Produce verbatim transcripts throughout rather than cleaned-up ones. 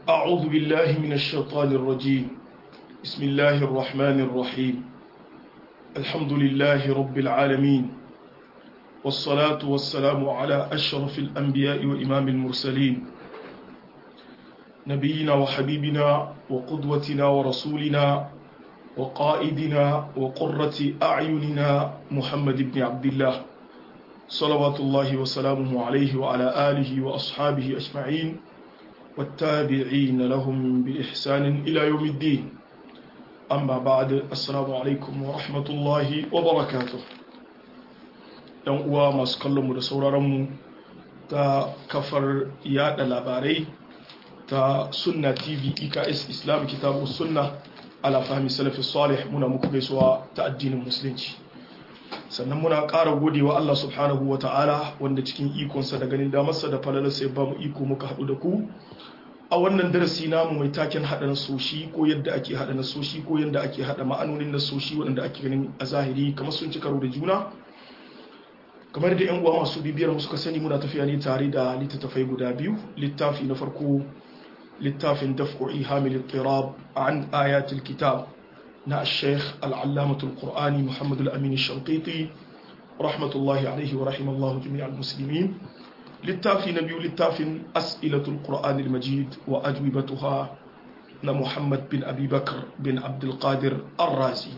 أعوذ بالله من الشيطان الرجيم بسم الله الرحمن الرحيم الحمد لله رب العالمين والصلاة والسلام على أشرف الأنبياء وإمام المرسلين نبينا وحبيبنا وقدوتنا ورسولنا وقائدنا وقرة أعيننا محمد بن عبد الله صلوات الله وسلامه عليه وعلى آله وأصحابه أجمعين والتابعين لهم بإحسان إلى يوم الدين أما بعد السلام عليكم ورحمة الله وبركاته ‘yan uwa masu kallonmu da sauraronmu ta kafar yada labarai ta sunna tv E K S islam kitabu sunna ala fahmi salafi salih muna muku gaisuwa ta addinin musulunci sannan muna ƙara gode wa Allah subhanahu wa ta'ala wanda cikin ikonsa da ganin damarsa da falalarsa ya ba mu iko muka haɗu da ku a wannan darasi namu mai taken haɗa nasoshi ko yadda ake haɗa nasoshi ko yadda ake haɗa ma'anonin nasoshi waɗanda ake ganin a zahiri kamar sun ci karo da juna kamar da 'yan uwa masu bibiyar mu suka sani muna tafiya ne tare da littattafai guda biyu littafi na farko littafin daf'u ihamil ittirab an ayatul kitab na Sheikh al-Allamatul Qur'ani Muhammad al-Amin al-Shanqiti rahmatullahi alaihi wa rahimallahu jami'al muslimin littafi na biyu littafin as'ilatul Qur'an al-Majid wa ajwibatuha na Muhammad bin Abi Bakr bin Abdul Qadir Ar-Razi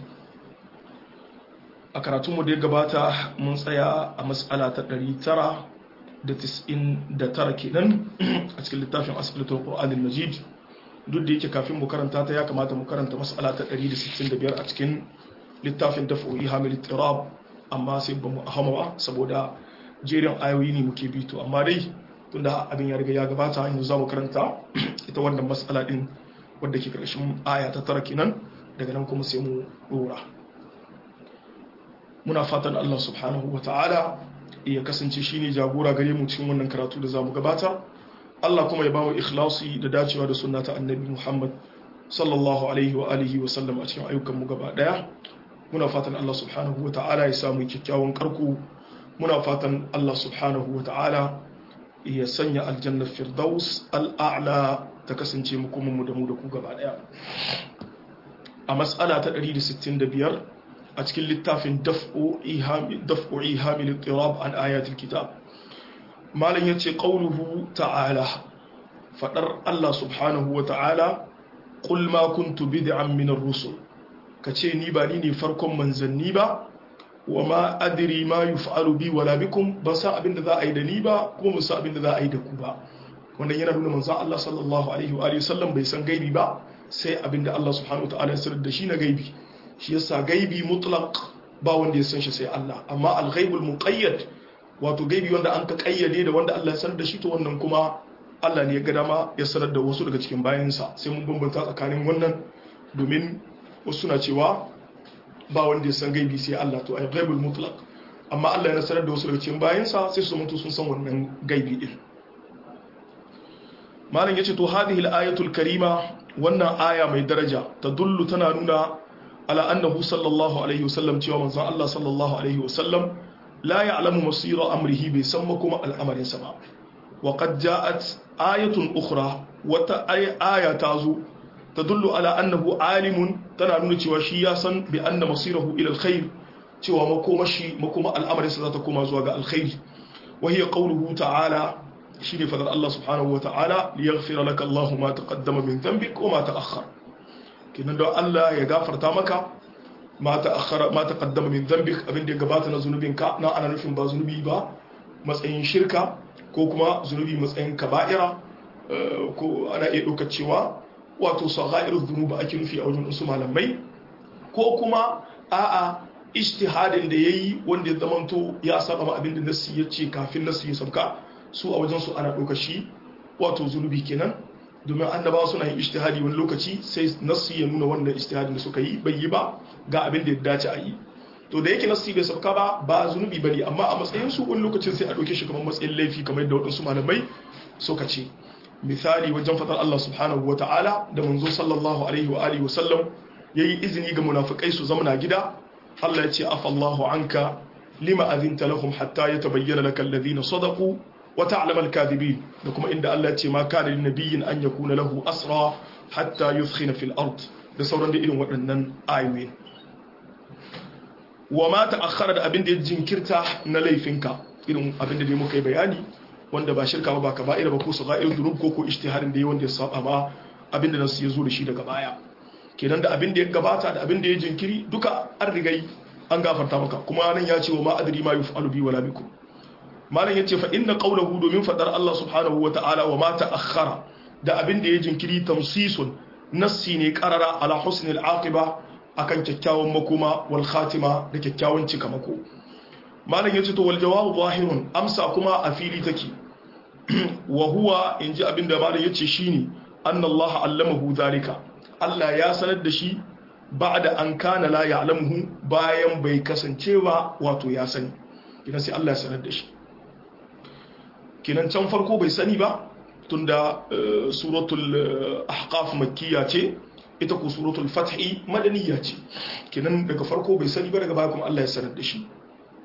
a karatunmu da ya gabata mun tsaya a mas'ala ta ɗari tara da tis'in da tara kenan a cikin littafin as'ilatul Qur'an al-Majid duk da yake kafin mu karanta ta ya kamata mu karanta mas'ala ta ɗari da sittin da biyar a cikin littafin daf'u ihamil ittirab amma sai ba mu ahama ba saboda jerin ayoyi ne muke bi to amma dai tunda abin ya riga ya gabata yanzu za mu karanta ita wannan mas'ala din wadda ke karshen aya ta tara kenan daga nan kuma sai mu dora muna fatan Allah subhanahu wataala ya kasance shine jagora gare mu cikin wannan karatu da zamu gabatar Allah kuma ya ba mu ikhlasi da dacewa da sunna ta annabi Muhammad sallallahu alaihi wa alihi wa sallam a cikin ayyukan mu gaba daya muna fatan Allah subhanahu wataala ya samu kyakkyawan karku muna fatan Allah subhanahu wataala ya sanya aljanna firdaus al'a'la ta kasance mu kuma mu da mu da ku gaba daya a mas'ala ta ɗari da sittin da biyar a cikin littafin daf'u iham daf'u ihamil ittirab an ayatil kitab malan yace qauluhu ta'ala fadar Allah subhanahu wataala qul ma kuntu bid'an min ar-rusul kace ni ba ni ne farkon manzanni ba wama adri ma yuf'alu bi wala bikum ban san abinda za a yi da ni ba kuma ban san abinda za a yi da ku ba wannan yana nuna manzon Allah sallallahu alaihi wa alihi wasallam bai san gaibi ba sai abinda Allah subhanahu wataala ya sanar da shi na gaibi shi yasa gaibi mutlaq ba wanda ya san shi sai Allah amma al-ghaibul muqayyad wato gaibi wanda an ka kayyade da wanda Allah ya sanar da shi to wannan kuma Allah ne ya ga dama ya sanar da wasu daga cikin bayansa sai mun bambanta tsakanin wannan domin wasu na cewa ba wanda ya san gaibi sai Allah to ay ghaibul mutlaq amma Allah ya sanar da wasu daga cikin bayansa sai su mutu sun san wannan gaibi din malam yace to hadhihi al-ayatul karima wannan aya mai daraja tadullu tana nuna ala annahu sallallahu alaihi wasallam cewa manzon Allah sallallahu alaihi wasallam la ya'lamu masira amrihi bai san kuma al'amarin sa ba wa qad ja'at ayatun ukhra wata aya tazo tadullu ala annahu alimun tana nuna cewa shi ya san bi anna masirahu ila alkhair cewa makomashi makoma al'amarin sa zata koma zuwa ga alkhair wa hiya qawluhu ta'ala shine fadar Allah subhanahu wa ta'ala liyaghfira laka Allahu ma taqaddama min dhanbik wa ma ta'akhkhara kinan da Allah ya gafarta maka ma ta'akhkhara ma taqaddama min dhanbik abin da ya gabata na zunubinka na ana nufin ba zunubi ba matsayin shirka ko kuma zunubi matsayin kaba'ira ko ana iya ɗaukar cewa wato sagha'irudh dhunub ake nufi a wajen wasu malamai ko kuma a'a ijtihadin da yayi wanda ya zamanto ya saba ma abin da nassi ya ce kafin nassi ya sauka su a wajen su ana ɗaukar shi wato zunubi kenan domin annabawa suna yin ijtihadi wani lokaci sai nassi ya nuna wannan ijtihadin da suka yi bai yi ba ga abin da ya dace a yi to da yake nassi bai sauka ba ba zunubi bane amma a matsayin su wani lokacin sai a dauke shi kamar matsayin laifi kamar yadda wadansu malamai suka ce misali wajen fadar Allah subhanahu wataala da manzo sallallahu alaihi wa alihi wasallam yayi izini ga munafikai su zama na gida Allah ya ce afallahu anka lima adhinta lahum hatta yatabayyana lakal ladina sadaqu wa ta'lam al-kadhibin da kuma inda Allah ya ce ma kana lin nabiyyin an yakuna lahu asra hatta yuskhina fil ard da sauran da irin waɗannan ayoyi wa ma ta'akhkhara da abin da ya jinkirta na laifinka irin abin da dai muka yi bayani wanda ba shirka ba ba kaba'ira ba ko sagha'ir dhunub ko ko ijtihadin da yayi wanda ya saba ma abin da nasu ya zo da shi daga baya kenan da abin da ya gabata da abin da ya jinkiri duka an rigai an gafarta maka kuma nan ya ce wa ma adri ma yuf'alu bi wala bikum malam yace fa inna qawluhu domin fadar Allah subhanahu wa ta'ala wa ma ta'akhkhara da abin da ya jinkiri tamsisun nassi ne qarara ala husnil aqiba akan kyakkyawan makoma wal khatima da kyakkyawan cika mako malam yace to wal jawabu zahirun amsa kuma a fili take wa huwa inji abinda malam yace shine anna Allah allamahu zalika Allah ya sanar da shi ba'da an kana la ya'lamuhu bayan bai kasance ba wato ya sani kidan sai Allah ya sanar da shi kinan can farko bai sani ba tunda suratul ahqaf makkiya ce ita ko suratul fath madaniya ce kinan daga farko bai sani ba daga baya kuma Allah ya sanar da shi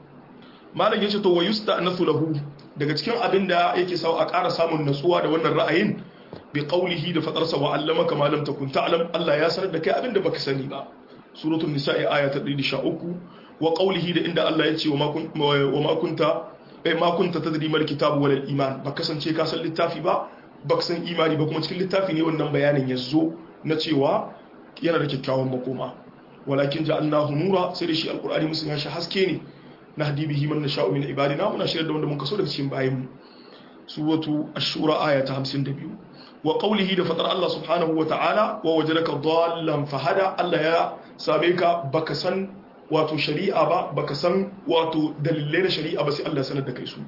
malam yace to wayusta'nasu lahu daga cikin abinda yake sau a ƙara samun natsuwa da wannan ra'ayin bi qawlihi da fatarsa wa allamaka ma lam takun ta'lam Allah ya sanar da kai abinda baka sani ba suratul nisa'i aya ta ɗari da sha uku wa qawlihi da inda Allah ya ce wa ma kunta ai ma kunta tadri mal kitabu wal iman ba kasance ka san littafi ba baka san imani ba kuma cikin littafi ne wannan bayanin yazo na cewa yana da kyakkyawan makoma walakin ja'alnahu nura sai da shi alqur'ani musun ya shi haske ne nahdi bihi man nasha'u min ibadina muna shirya da wanda mun kaso daga cikin bayin suratu ash-shura aya ta hamsin da biyu wa qawlihi da fatar Allah subhanahu wa ta'ala wa wajadaka dallan fahada Allah ya same ka baka san wato shari'a ba baka san wato dalilai na shari'a ba sai Allah sanar da kai su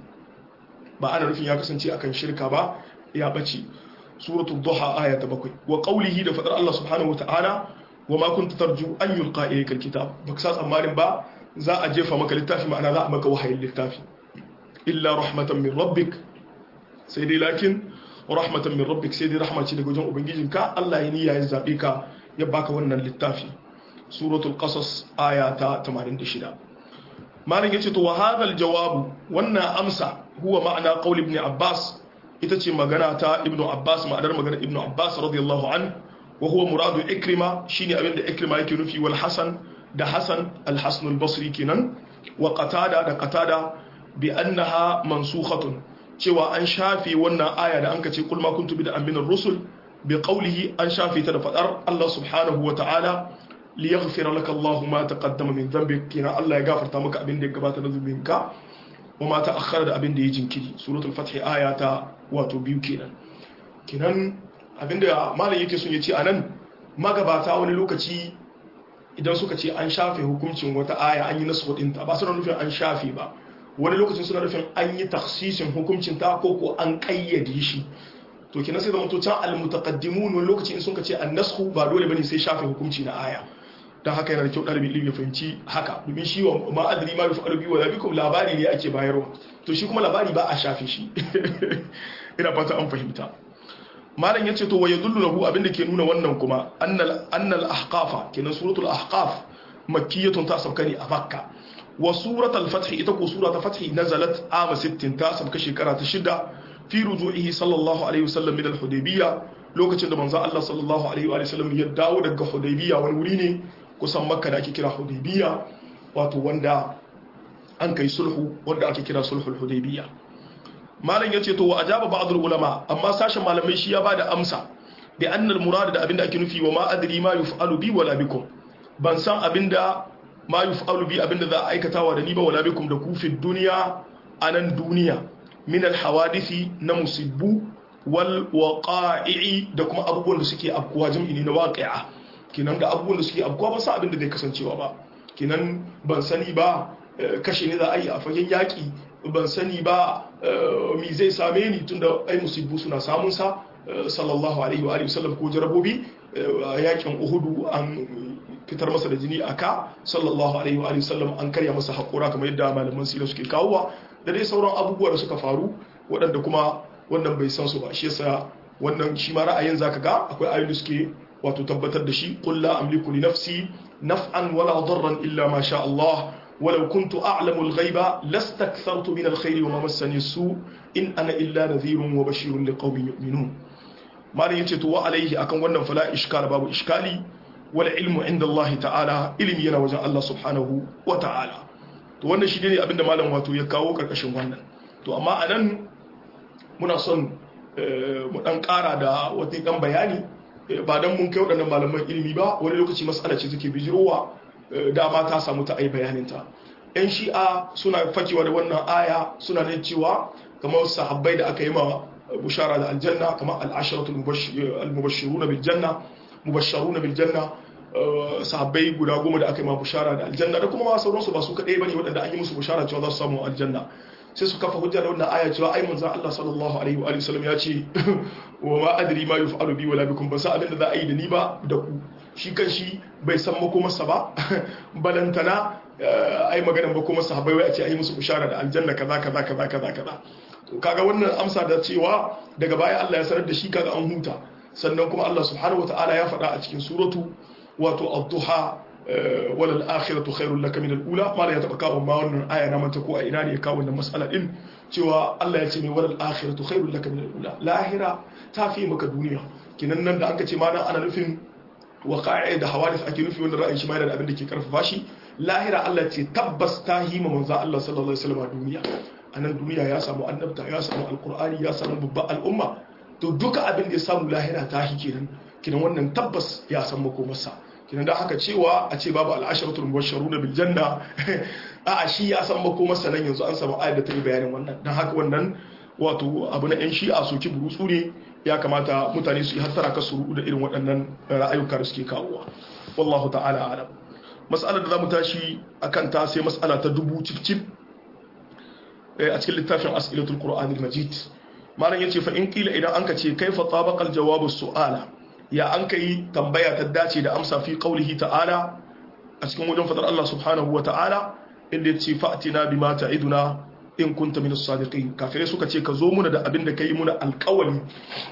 ba ana rufin ya kasance akan shirka ba ya bace suratul duha aya ta bakwai wa qawlihi da fadar Allah subhanahu wataala wa ma kunta tarju an yulqa ilayka alkitab baka sa tsammanin ba za a jefa maka littafi ma'ana za a maka wahayin littafi illa rahmatan min rabbik sai dai lakin rahmatan min rabbik sai dai rahma ce daga wajen ubangijinka Allah ya niyya ya zabe ka ya baka wannan littafi suratul qasas aya ta tamanin da shida malin yace to wa hadal jawab wannan amsa huwa ma'ana qaul ibn abbas ita ce magana ta ibn abbas ma'anar magana ibn abbas radiyallahu an wa huwa muradu ikrima shine abinda ikrima yake nufi wal hasan da hasan al-hasan al-basri kenan wa qatada da qatada bi annaha mansukhatun cewa an shafi wannan aya da anka ce kul ma kuntu bid'an min ar-rusul bi qawlihi an shafi ta da fadar Allah subhanahu wa ta'ala liyaghfira laka Allahu ma taqaddama min dhanbik kina Allah ya gafarta maka abin da ya gabata na zunubinka wa ma ta'akhkhara da abin da ya jinkiri suratul fath aya ta wato biyu kenan kinan abinda malam yake son ya ce anan magabata wani lokaci idan suka ce an shafe hukuncin wata aya an yi nasu dinta ba suna nufin an shafe ba wani lokacin suna nufin an yi takhsisin hukuncin ta ko ko an kayyade shi to kina sai da mutucan al-mutaqaddimun wani lokaci in sun ka ce an-nasxu ba dole bane sai shafe hukunci na aya dan haka yana da kyau dalibin ilimi ya fahimci haka domin shi wa ma adri ma yufalu bi wa bikum labari ne ake bayarwa to shi kuma labari ba a shafe shi ina fata an fahimta malam yace to wayadullu lahu abinda ke nuna wannan kuma annal annal ahqafa kenan suratul ahqaf makkiyatun ta sabkani a makka wa suratul fath ita ko suratul fath nazalat ama sittin ta sabka shekara ta shida fi ruju'ihi sallallahu alaihi wasallam min al-hudaybiyya lokacin da manzo Allah sallallahu alaihi wa sallam ya dawo daga hudaybiyya wani wuri ne kusan makka da ake kira hudaybiyya wato wanda an kai sulhu wanda ake kira sulhul hudaybiyya malam yace to wa ajaba ba'd ulama amma sashen malamai shi ya bada amsa bi anna al-murad da abinda ake nufi wa ma adri ma yuf'alu bi wala bikum ban san abinda ma yuf'alu bi abinda za a aikatawa da ni ba wala bikum da ku fi duniya anan duniya min al-hawadisi na musibbu wal waqa'i da kuma abubuwan da suke afkuwa jam'i ne na waqi'a kinan da abubuwan da suke afkuwa ba sa abinda zai kasancewa ba kinan ban sani ba kashe ne za a yi a fagen yaki ban sani ba mi zai same ni tunda ai musibbu suna samun sa sallallahu alaihi wa alihi wasallam ko jarabobi yakin uhudu an fitar masa da jini aka sallallahu alaihi wa alihi wasallam an karya masa hakura kamar yadda malaman sira suke kawowa da dai sauran abubuwa da suka faru waɗanda kuma wannan bai san su ba shi yasa wannan shi ma ra'ayin zaka ga akwai ayoyi da suke wato tabbatar da shi qul la amliku li nafsi naf'an wala darran illa ma sha Allah walau kuntu a'lamu al-ghaiba lastakthartu min al-khairi wa ma massani as-su in ana illa nadhirun wa bashirun liqaumin yu'minun malam yace to wa alaihi akan wannan fala iskal babu iskali wal ilmu inda Allah ta'ala ilmi yana wajen Allah subhanahu wa ta'ala to wannan shi ne abinda malam wato ya kawo karkashin wannan to amma anan muna son mu dan kara da wata dan bayani ba dan mun kai wadannan malaman ilimi ba wani lokaci mas'ala ce take bijirowa dama ta samu ta ai bayanin ta yan shi'a suna fakewa da wannan aya suna da cewa kamar sahabbai da aka yi ma bushara da aljanna kamar al-asharatul mubashshiruna bil janna mubashshiruna bil janna sahabbai guda goma da aka yi ma bushara da aljanna da kuma ma sauransu ba su kadai bane wadanda an yi musu bushara cewa za su samu aljanna sai su kafa hujja da wannan aya cewa ai manzon Allah sallallahu alaihi wa alihi wasallam ya ce wa ma adri ma yuf'alu bi wala bikum ba sa abin da za a yi da ni ba da ku shi kan shi bai san makomarsa ba balantana ai maganan makomarsa habai wai a ce ai musu bushara da aljanna kaza kaza kaza kaza kaza to kaga wannan amsa da cewa daga baya Allah ya sanar da shi kaga an huta sannan kuma Allah subhanahu wataala ya faɗa a cikin suratu wato ad-duha wal akhiratu khairul laka min al-ula mala ya taba kawo ma wannan aya na manta ko a ina ne ya kawo wannan mas'ala din cewa Allah ya ce ne wal akhiratu khairul laka min al-ula lahira ta fi maka duniya kinan nan da aka ce ma dan ana nufin waqa'i da hawadith ake nufi wannan ra'ayin shi ma da abin da ke karfafa shi lahira Allah ce tabbas ta hima manzo Allah sallallahu alaihi wasallam a duniya anan duniya ya samu annabta ya samu alqur'ani ya samu babban al'umma to duka abin da ya samu lahira ta hi kenan kinan wannan tabbas ya san makomarsa kinan da haka cewa a ce babu al'asharatul mubashsharuna bil janna a shi ya san makomarsa nan yanzu an samu ayat da ta yi bayanin wannan dan haka wannan wato abu na yan shi'a soki burutsu ne ya kamata mutane su yi hattara ka su da irin waɗannan ra'ayuka da suke kawowa wallahu ta'ala alam mas'alar da zamu tashi akan ta sai mas'ala ta dubu cif a cikin littafin as'ilatul qur'anil majid malam yace fa in qila idan anka ce kaifa tabaqa al jawab as-su'ala ya anka yi tambaya ta dace da amsa fi qawlihi ta'ala a cikin wajen fadar Allah subhanahu wa ta'ala inda yace fa'tina bima ta'iduna in kunta min as-sadiqin kafirai suka ce ka zo muna da abin da kai muna alƙawari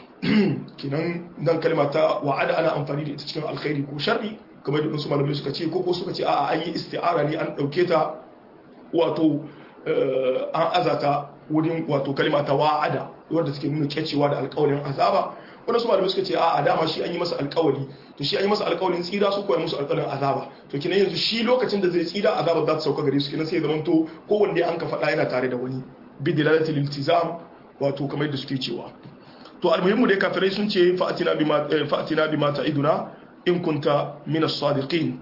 kinan nan kalma ta wa'ada ana amfani da ita cikin alkhairi ko sharri kamar da su malamai suka ce ko ko suka ce a'a an yi isti'ara ne an dauke ta wato an azata wurin wato kalma ta wa'ada wanda suke nuna kyacewa da alƙawarin azaba wanda su malamai suka ce a'a dama shi an yi masa alƙawari to shi an yi masa alƙawarin tsira su koya musu alƙawarin azaba to kinan yanzu shi lokacin da zai tsira azaba za ta sauka gare su kinan sai zaman to kowanne an ka faɗa yana tare da wani bidilalatil iltizam wato kamar da suke cewa to almuhimmu dai kafirai sun ce fa'atina bima fa'atina bima ta'iduna in kunta min as-sadiqin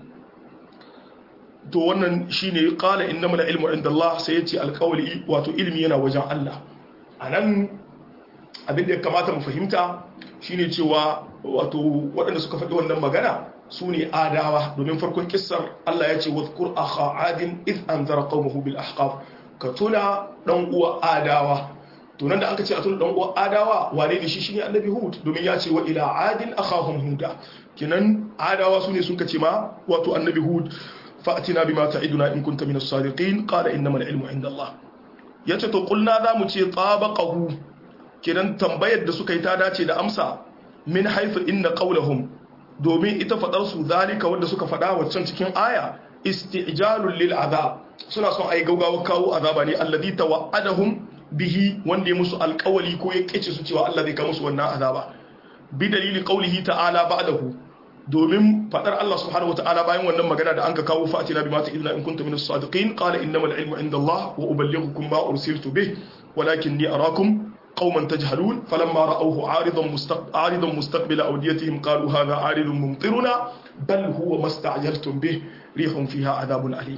to wannan shine qala innamal ilmu inda Allah sai yace alqawli wato ilmi yana wajen Allah anan abin da ya kamata mu fahimta shine cewa wato waɗanda suka faɗi wannan magana su ne adawa domin farkon kissar Allah ya ce wadhkur akha adin id anzara qaumahu bil ahqaf ka tuna dan uwa adawa to nan da aka ce a tuna dan uwa adawa wane ne shi shine annabi hud domin ya ce wa ila adin akhahum huda kinan adawa su ne sun kace ma wato annabi hud fa'tina bima ta'iduna in kunta min as-sadiqin qala innamal ilmu inda Allah yace to kulna za mu ce tabaqahu kinan tambayar da suka yi ta dace da amsa min haifu inna qawluhum domin ita fadar su zalika wanda suka fada waccan cikin aya isti'jalul lil azab suna son ayi gaugawa kawo azaba ne alladhi tawa'adahum bihi wanda ya musu alƙawali ko ya kice su cewa Allah zai ka musu wannan azaba bi dalili qawlihi ta'ala ba'dahu domin fadar Allah subhanahu wata'ala bayan wannan magana da anka kawo fa'atina bima ta'idna in kuntum minas sadiqin qala innamal ilmu inda Allah wa uballighukum ma ursiltu bih walakinni arakum قوما تجهلون فلما رأوه عارضا مستقبل عارضا مستقبل أوديتهم قالوا هذا عارض ممطرنا بل هو ما استعجلتم به ريح فيها عذاب أليم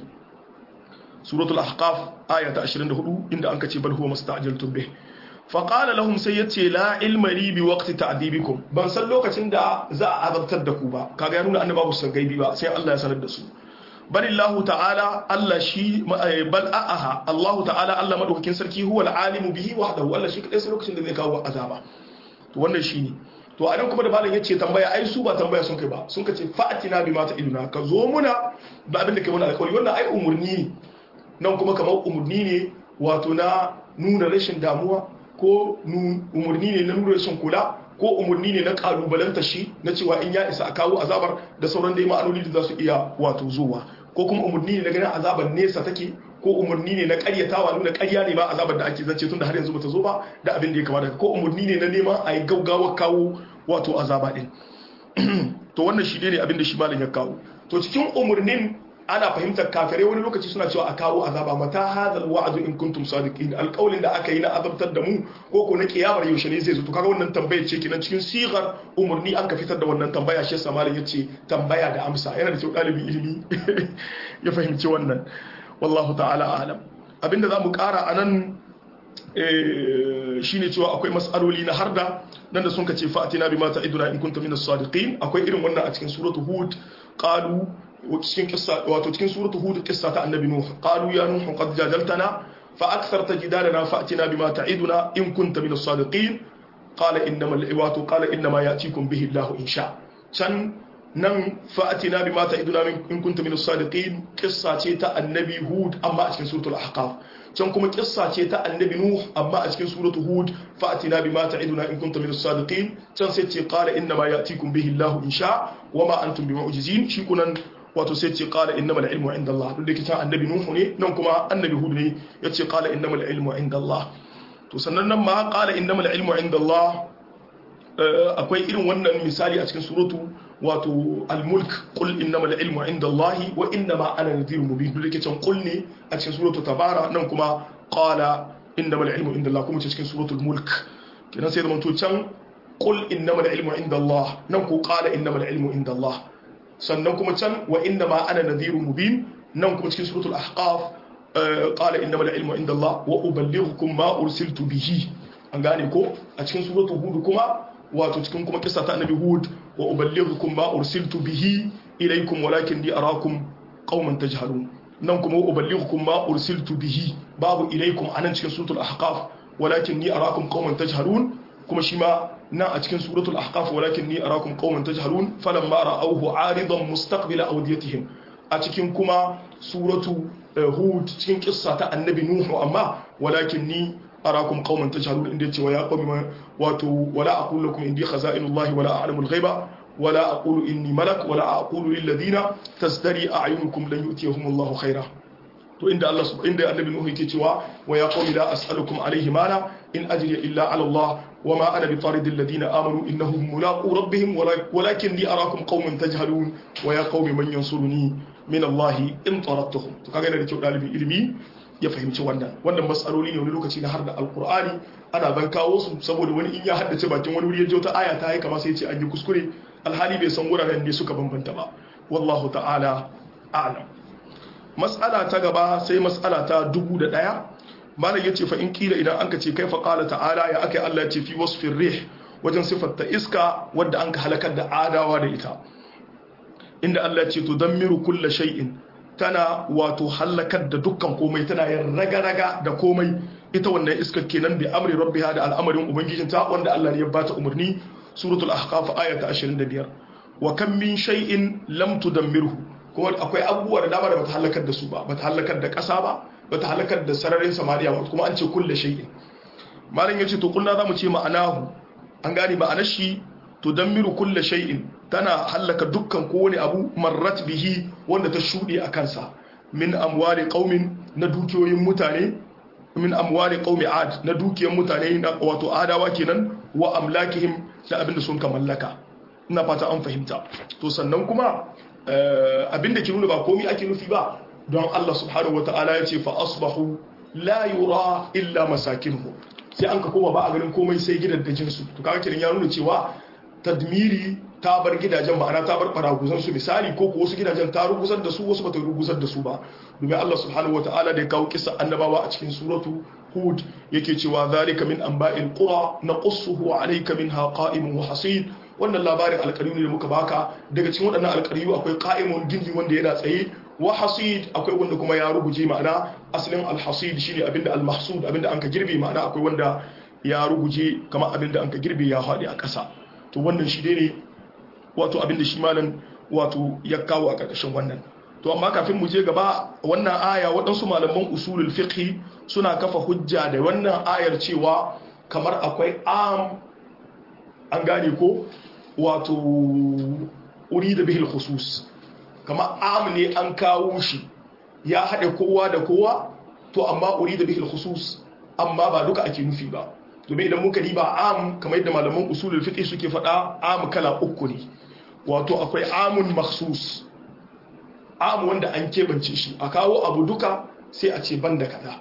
سورة الأحقاف آية عشرين عند أنك بل هو ما استعجلتم به فقال لهم سيتي لا علم لي بوقت تعذيبكم بان سلوكة دا زا عذبتر دكوبا كاغا ينون أن بابو سنغيبي با سي الله يسند دسو بل الله تعالى الله شي بل أها الله تعالى الله مدوكين سركي هو العالم به وحده الله شي كدai lokacin da zai kawo azaba to wannan shine to a nan kuma da malam yace tambaya ai su ba tambaya sun kai ba sun kace fa'atina bima ta'iduna ka zo muna da abin da kai muna alƙawari wannan ai umurni ne nan kuma kamar umurni ne wato na nuna rashin damuwa ko umurni ne na nuna rashin kula ko umurni ne na kalubalanta shi na cewa in ya isa a kawo azabar da sauran dai ma'anoni da za su iya wato zuwa ko kuma umurni ne na ganin azabar nesa take ko umurni ne na ƙaryatawa nuna ƙarya ne ba azabar da ake zance tun da har yanzu bata zo ba da abin da ya kamata ko umurni ne na neman a yi gaugawa kawo wato azaba din to wannan shi ne abin da shi malam ya kawo to cikin umurnin ana fahimtar kafirai wani lokaci suna cewa a kawo azaba mata hadal wa'du in kuntum sadiqin alqawlin da aka yi na azabtar da mu ko ko na kiyamar yaushe ne zai zo to kaga wannan tambayar ce kenan cikin sigar umurni an ka fitar da wannan tambaya shi yasa malam yace tambaya da amsa yana da kyau dalibin ilimi ya fahimci wannan wallahu ta'ala a'lam abinda zamu kara anan shine cewa akwai mas'aloli na harda nan da sun kace fa'atina bima ta'iduna in kuntum minas sadiqin akwai irin wannan a cikin suratu hud qalu cikin kissa wato cikin suratu hud kissa ta annabi nuh qalu ya nuh qad jadaltana fa aktharta jidalana fa'tina bima ta'iduna in kunta minas sadiqin qala innamal iwatu qala innama ya'tikum bihi allah in sha can nan fa'atina bima ta'iduna in kunta minas sadiqin kissa ce ta annabi hud amma a cikin suratul ahqaf can kuma kissa ce ta annabi nuh amma a cikin suratul hud fa'atina bima ta'iduna in kunta minas sadiqin can sai ce qala innama ya'tikum bihi allah in sha wama antum bimu'jizin shi kunan wato sai ce qala innamal ilmu inda Allah duk da yake can annabi nuhu ne nan kuma annabi hud ne yace qala innamal ilmu inda Allah to sannan nan ma qala innamal ilmu inda Allah akwai irin wannan misali a cikin suratu wato al-mulk qul innamal ilmu inda Allah wa innama ana nadhirun mubin duk da yake can qul ne a cikin suratu tabara nan kuma qala innamal ilmu inda Allah kuma cikin suratul mulk kenan sai da mun to can qul innamal ilmu inda Allah nan ko qala innamal ilmu inda Allah sannan kuma can wa inna ma ana nadhirun mubin nan kuma cikin suratul ahqaf qala inna mal ilmu inda Allah wa uballighukum ma ursiltu bihi an gane ko a cikin suratul hud kuma wato cikin kuma kissa ta annabi hud wa uballighukum ma ursiltu bihi ilaykum walakin li arakum qauman tajhalun nan kuma wa uballighukum ma ursiltu bihi babu ilaykum anan cikin suratul ahqaf walakin li arakum qauman tajhalun kuma shi ma nan a cikin suratul ahqaf walakin ni arakum qauman tajhalun falamma ra'awhu 'aridan mustaqbila awdiyatihim a cikin kuma suratu hud cikin kissa ta annabi nuhu amma walakin ni arakum qauman tajhalun inda yace wa ya qaumi wato wala aqulu lakum indi khaza'inullahi wala a'lamu al-ghaiba wala aqulu inni malak wala aqulu lil ladina tasdari a'yunukum lan yu'tiyahumullahu khaira to inda Allah inda annabi nuhu yake cewa wa ya qaumi la as'alukum alayhi mala in ajriya illa 'ala Allah وما أنا بطارد الذين آمنوا إنهم ملاقو ربهم ولكن لي أراكم قوم تجهلون ويا قوم من ينصرني من الله إن طردتهم تكاغا da kyau dalibin ilimi ya fahimci wannan wannan mas'aloli ne wani lokaci na har da alqur'ani ana ban kawo su saboda wani in ya haddace bakin wani wuri ya je ta aya ta yi kamar sai ya ce an yi kuskure alhali bai san wuraren ne suka bambanta ba wallahu ta'ala a'lam mas'ala ta gaba sai mas'ala ta dubu da ɗaya malam yace fa in kila idan anka ce kaifa qala ta'ala ya akai Allah ya ce fi wasfir rih wajen sifatta iska wadda anka halakar da adawa da ita inda Allah ya ce tudammiru kulla shay'in tana wato halakar da dukkan komai tana yin raga-raga da komai ita wannan iskar kenan bi amri rabbiha da al'amarin ubangijinta wanda Allah ne ya bata umarni suratul ahqaf ayata ashirin da biyar wa kam min shay'in lam tudammirhu kuma akwai abubuwa da dama da bata halakar da su ba bata halakar da ƙasa ba bata halakar da sararin samariya ba kuma an ce kulle shay'in malam yace to kullu zamu ce ma'anahu an gane ma'anar shi to damiru kulle shay'in tana halaka dukkan kowane abu marrat bihi wanda ta shude a kansa min amwali qaumin na dukiyoyin mutane min amwali qaumi ad na dukiyan mutane na wato adawa kenan wa amlakihim da abinda sun ka mallaka ina fata an fahimta to sannan kuma abinda ke nuna ba komai ake nufi ba don Allah subhanahu wata'ala ya ce fa asbahu la yura illa masakinuhu sai an ka koma ba a ganin komai sai gidajen su to kaga kiran ya nuna cewa tadmiri ta bar gidajen ma'ana ta bar baraguzan su misali ko ko wasu gidajen ta ruguzar da su wasu bata ruguzar da su ba domin Allah subhanahu wata'ala da ya kawo kissa annabawa a cikin suratu hud yake cewa zalika min anba'il qura naqussuhu alayka minha qa'imun wa hasid wannan labarin alƙariyu ne da muka baka daga cikin waɗannan alƙariyu akwai qa'imun gindi wanda yana tsaye wa hasid akwai wanda kuma ya ruguje ma'ana asalin alhasid shine abinda almahsud abinda anka girbe ma'ana akwai wanda ya ruguje kamar abinda anka girbe ya haɗe a ƙasa to wannan shi ne wato abinda shi malam wato ya kawo a ƙarƙashin wannan to amma kafin mu je gaba wannan aya waɗansu malaman usulul fiqh suna kafa hujja da wannan ayar cewa kamar akwai am an gane ko wato urida bihil khusus kama am ne an kawo shi ya haɗe kowa da kowa to amma urida bihi al-khusus amma ba duka ake nufi ba domin idan muka diba am kamar yadda malaman usulul fiqh suke faɗa am kala uku ne wato akwai amun makhsus am wanda an kebance shi a kawo abu duka sai a ce banda kaza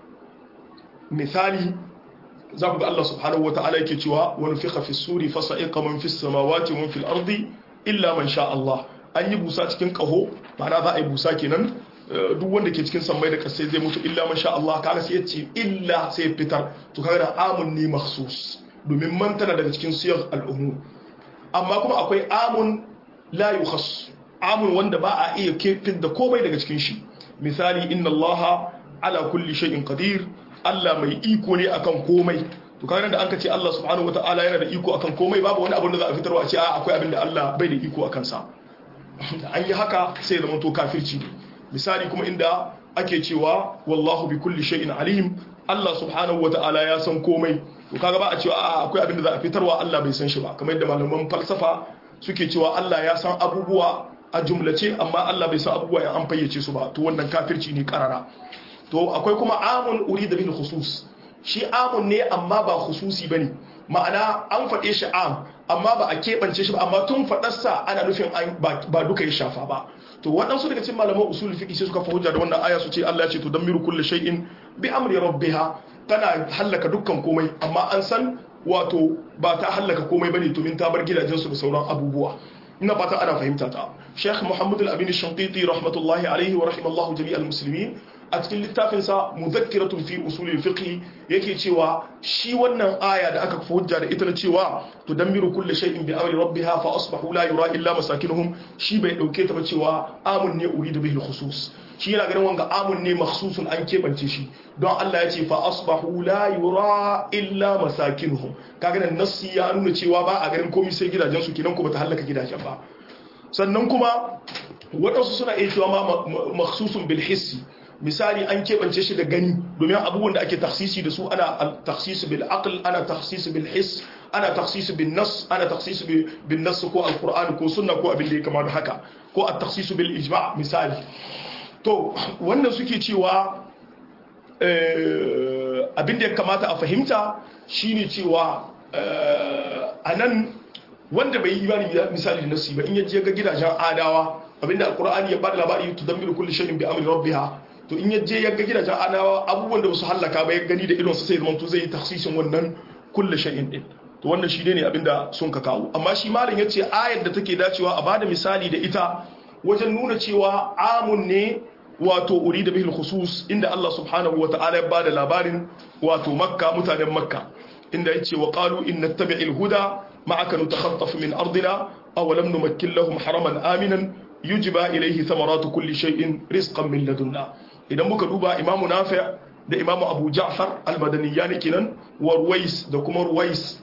misali za ku ga Allah subhanahu wataala yake cewa wa nufikha fi suri fa sa'iqa man fis samawati wa man fil ardi illa man sha Allah an yi busa cikin kaho ma'ana za a yi busa kenan duk wanda ke cikin sammai da kasai zai mutu illa man sha Allah kaga sai ya ce illa sai ya fitar to kaga da amun ne makhsus domin man tana daga cikin siyar al'umu amma kuma akwai amun la yukhas amun wanda ba a iya kefin da komai daga cikin shi misali inna Allah ala kulli shay'in qadir Allah mai iko ne akan komai to kaga da anka ce Allah subhanahu wataala yana da iko akan komai babu wani abu da za a fitarwa a ce a akwai abin da Allah bai da iko akan sa an yi haka sai da to kafirci ne misali kuma inda ake cewa wallahu bi kulli shay'in alim Allah subhanahu wataala ya san komai to kaga ba a cewa a akwai abin da za a fitarwa Allah bai san shi ba kamar yadda malaman falsafa suke cewa Allah ya san abubuwa a jumlace amma Allah bai san abubuwa ya an fayyace su ba to wannan kafirci ne karara to akwai kuma amun urida bil khusus shi amun ne amma ba khususi bane ma'ana an faɗe shi am amma ba a keɓance shi ba amma tun faɗarsa ana nufin ba duka ya shafa ba to waɗansu daga cikin malaman usul fiqh sai suka fa hujja da wannan aya su ce Allah ya ce to damiru kulli shay'in bi amri rabbiha tana hallaka dukkan komai amma an san wato ba ta hallaka komai bane to min ta bar gidajen su da sauran abubuwa ina fata ana fahimta ta Sheikh Muhammad al-Amin al-Shanqiti rahmatullahi alayhi wa rahimallahu jami'al muslimin a cikin littafinsa mudhakkiratun fi usulil fiqh yake cewa shi wannan aya da aka hujja da ita na cewa tudammiru kulli shay'in bi amri rabbiha fa asbahu la yura illa masakinuhum shi bai dauke ta ba cewa amun ne urida bihi khusus shi yana ganin wanga amun ne makhsusun an kebance shi don Allah ya ce fa asbahu la yura illa masakinuhum kaga nan nassi ya nuna cewa ba a ganin komai sai gidajen su kinan ko bata halaka gidajen ba sannan kuma wadansu suna iya cewa ma makhsusun bil hissi misali an keɓance shi da gani domin abubuwan da ake taksisi da su ana taksisi bil aql ana taksisi bil his ana taksisi bin nas ana taksisi bin nas ko alquran ko sunna ko abin da ya kama da haka ko at taksisu bil ijma' misali to wannan suke cewa abin da ya kamata a fahimta shine cewa anan wanda bai yi imani misali da nasi ba in yaje ga gidajen adawa abinda alqur'ani ya bada labari tudammiru kulli shay'in bi amri rabbiha to in yaje ya ga gidajen adawa abubuwan da su hallaka ba ya gani da idonsa sai zaman to zai yi taksisin wannan kulli shay'in din to wannan shi ne abinda sun ka kawo amma shi malam yace ayar da take dacewa a bada misali da ita wajen nuna cewa amun ne wato urida bihil khusus inda Allah subhanahu wata'ala ya bada labarin wato makka mutanen makka inda yace wa qalu inna tabi'il huda ma'aka nutakhattaf min ardina aw lam numakkin lahum haraman aminan yujba ilayhi thamaratu kulli shay'in rizqan min ladunna idan muka duba imamu nafi' da imamu abu ja'far al-madaniyani kenan wa ruwais da kuma ruwais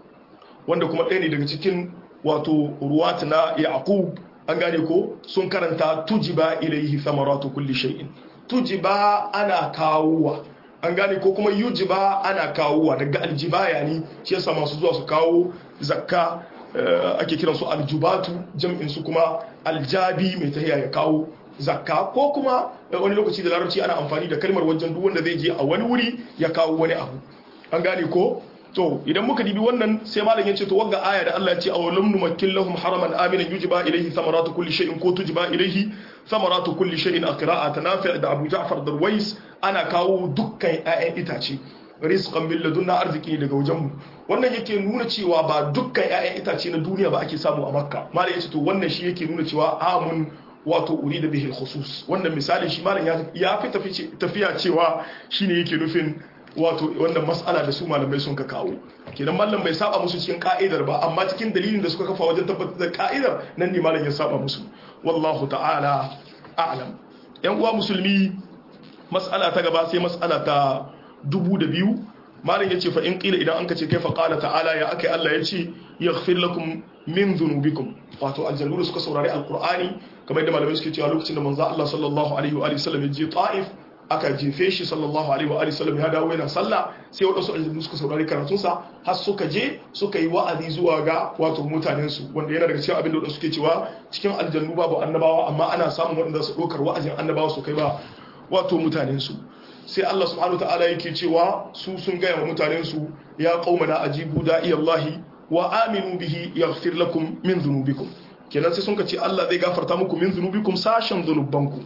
wanda kuma ɗaya ne daga cikin wato ruwat na yaqub an gane ko sun karanta tujiba ilayhi thamaratu kulli shay'in tujiba ana kawowa an gane ko kuma yujiba ana kawowa daga aljibaya ne shi yasa masu zuwa su kawo zakka ake kiransu aljubatu jam'in su kuma aljabi mai tahiya ya kawo zakka ko kuma wani lokaci da larabci ana amfani da kalmar wajen duk wanda zai je a wani wuri ya kawo wani abu an gane ko to idan muka dibi wannan sai malam yace to wanga aya da Allah ya ce awalam numakkil lahum haraman aminan yujba ilayhi thamaratu kulli shay'in ko tujba ilayhi thamaratu kulli shay'in a qira'at nafi' da Abu Ja'far da Ruwais ana kawo dukkan ƴaƴan itace rizqan bil ladunna arziki daga wajen mu wannan yake nuna cewa ba dukkan ƴaƴan itace na duniya ba ake samu a Makka malam yace to wannan shi yake nuna cewa amun wato urida bihi khusus wannan misalin shi malam ya fi tafiya cewa shine yake nufin wato wannan mas'ala da su malamai sun ka kawo kenan mallam bai saba musu cikin ka'idar ba amma cikin dalilin da suka kafa wajen tabbatar da ka'idar nan ne malam ya saba musu wallahu ta'ala a'lam yan uwa musulmi mas'ala ta gaba sai mas'ala ta dubu da biyu malam yace fa in qila idan an kace kaifa qala ta'ala ya akai Allah yace yaghfir lakum min dhunubikum wato aljannu suka saurari alqur'ani kamar yadda malamai suke cewa lokacin da manzo Allah sallallahu alaihi wa sallam ya je Ta'if aka jefe shi sallallahu alaihi wa alihi wasallam ya dawo yana sallah sai wadansu aljannu suka saurari karatunsa har suka je suka yi wa'azi zuwa ga wato mutanen su wanda yana daga cikin abin da wadansu suke cewa cikin aljannu babu annabawa amma ana samun wadanda su dokar wa'azin annabawa su kai ba wato mutanen su sai Allah subhanahu wataala yake cewa su sun ga wa mutanen su ya qaumana ajibu da'i Allah wa aminu bihi yaghfir lakum min dhunubikum kenan sai sun ka ce Allah zai gafarta muku min dhunubikum sashen dhunubanku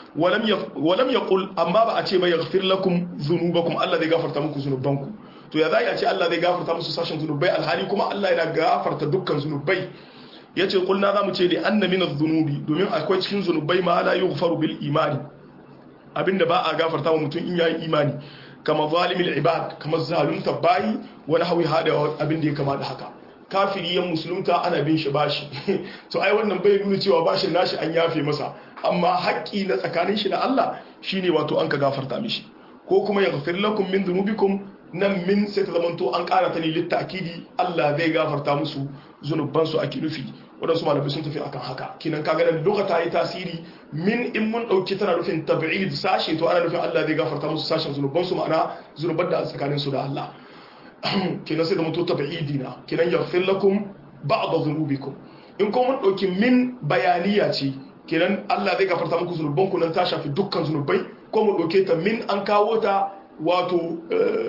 walam yaqul amma ba a ce ba yaghfir lakum dhunubakum Allah zai gafarta muku dhunubanku to ya zai a ce Allah zai gafarta musu sashen dhunubai alhali kuma Allah yana gafarta dukkan dhunubai yace kulna zamu ce da anna min adh-dhunubi domin akwai cikin dhunubai ma la yughfaru bil imani abinda ba a gafarta wa mutum in yayi imani kama zalimil ibad kama zalunta bayi wani hawi hada abinda ya kama da haka kafiri yan musulunta ana bin shi bashi to ai wannan bai nuna cewa bashin nashi an yafe masa amma haƙƙi na tsakanin shi da Allah shine wato an ka gafarta mishi ko kuma yaghfir lakum min dhunubikum nan min sai ta zamanto an ƙara ta ne littakidi Allah zai gafarta musu zunuban su ake nufi wadansu malamai sun tafi akan haka kinan kaga da lugha ta yi tasiri min in mun dauki tana nufin tab'id sashi to ana nufin Allah zai gafarta musu sashen zunuban su ma'ana zunuban da tsakanin su da Allah kenan sai da mutu tab'idina kenan yaghfir lakum ba'd dhunubikum in kuma mun dauki min bayaniya ce kenan Allah zai gafarta muku zunuban ku nan ta shafi dukkan zunubai ko mu dauke ta min an kawo ta wato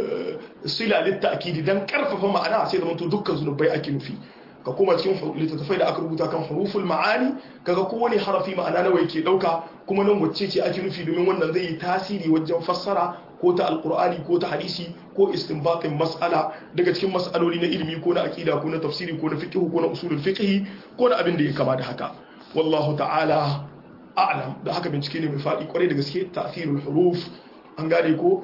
sila litta'kidi dan karfafa ma'ana sai da mutu dukkan zunubai ake nufi ka kuma cikin littattafai da aka rubuta kan huruful ma'ani kaga kowane harafi ma'ana nawa yake dauka kuma nan wacce ce ake nufi domin wannan zai yi tasiri wajen fassara ko ta alqur'ani ko ta hadisi ko istinbatin mas'ala daga cikin mas'aloli na ilimi ko na aqida ko na tafsiri ko na fiqh ko na usulul fiqh ko na abin da ya kama da haka wallahu ta'ala a'lam da haka bincike ne mai fadi kwarai da gaske ta'thirul huruf an gane ko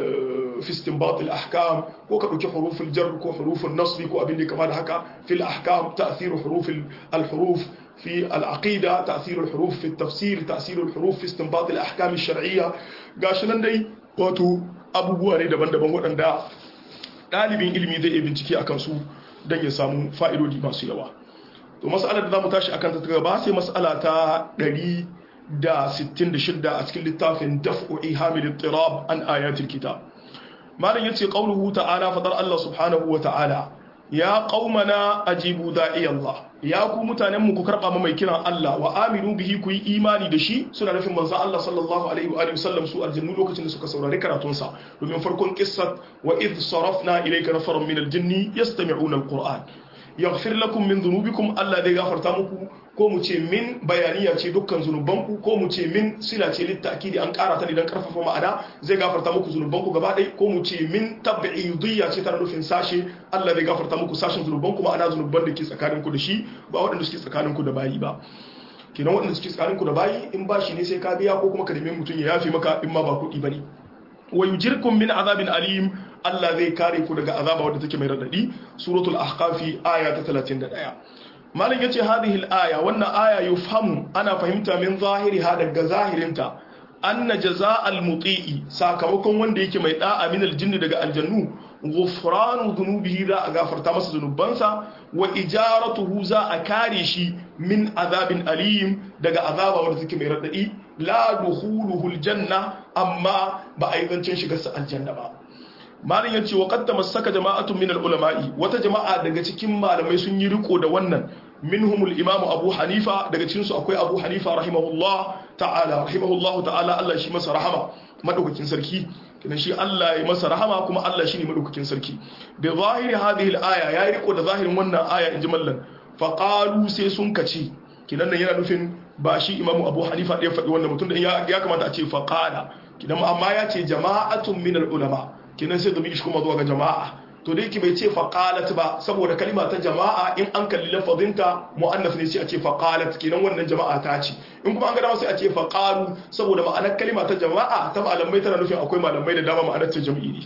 في استنباط الأحكام وكذلك حروف الجر وحروف النصب وأبن كمان هكا في الأحكام تأثير حروف الحروف في العقيدة تأثير الحروف في التفسير تأثير الحروف في استنباط الأحكام الشرعية قاشنا دي واتو أبو بواني دبان دبان ودن دا ɗalibin ilimi zai iya bincike akan su don ya samu fa'idodi masu yawa to mas'alar da za mu tashi akan ta gaba sai mas'ala ta ɗari da sittin da shida a cikin littafin daf'u ihamil ittirab an ayatul kitab malam yace qauluhu ta'ala fadar Allah subhanahu wa ta'ala ya qaumana ajibu da'i Allah ya ku mutanen mu ku karba mu mai kiran Allah wa aminu bihi ku yi imani da shi suna nufin manzo Allah sallallahu alaihi wa alihi wasallam su aljannu lokacin da suka saurari karatun sa domin farkon qissat wa idh sarafna ilayka nafaran min aljinni yastami'una alquran yaghfir lakum min dhunubikum Allah zai gafarta muku ko mu ce min bayaniya ce dukkan zunubanku ko mu ce min sila ce littakidi an ƙara ta ne don karfafa ma'ana zai gafarta muku zunubanku gaba ɗaya ko mu ce min tabi'idiyya ce tana nufin sashe Allah zai gafarta muku sashen zunubanku ma'ana zunuban da ke tsakaninku da shi ba waɗanda suke tsakaninku da bayi ba kenan waɗanda suke tsakaninku da bayi in ba shi ne sai ka biya ko kuma ka nemi mutum ya yafe maka in ma ba kuɗi bane wa yujirkum min azabin alim Allah zai kare ku daga azaba wadda take mai radadi suratul ahqafi aya ta talatin da ɗaya malin yace hadhihi al-aya wannan aya yufhamu ana fahimta min zahiriha daga zahirinta anna jazaa'al muti'i sakamakon wanda yake mai da'a min al-jinni daga aljannu ghufranu dhunubihi za a gafarta masa zunubansa wa ijaratuhu za a kare shi min azabin alim daga azaba wanda take mai radadi la dukhuluhu al-janna amma ba a yi zancen shigar sa aljanna ba malin yace wa qad tamassaka jama'atun min al-ulama'i wata jama'a daga cikin malamai sun yi riko da wannan minhumul imamu abu hanifa daga cikin su akwai abu hanifa rahimahullah ta'ala rahimahullah ta'ala Allah shi masa rahama madaukakin sarki kidan shi Allah ya masa rahama kuma Allah shine madaukakin sarki bi zahiri hadhihi al-aya ya riko da zahirin wannan aya inji mallan fa qalu sai sun kace kidan nan yana nufin ba shi imamu abu hanifa da ya faɗi wannan mutum da ya kamata a ce fa qala kidan amma ya ce jama'atun min al-ulama kinan sai da shi kuma zuwa ga jama'a to dai ki bai ce faqalat ba saboda kalima ta jama'a in an kalli lafazinta muannas ne sai a ce faqalat kinan wannan jama'a ta ce in kuma an ga dama sai a ce faqalu saboda ma'anar kalima ta jama'a ta malamai tana nufin akwai malamai da dama ma'anar ta jami'i ne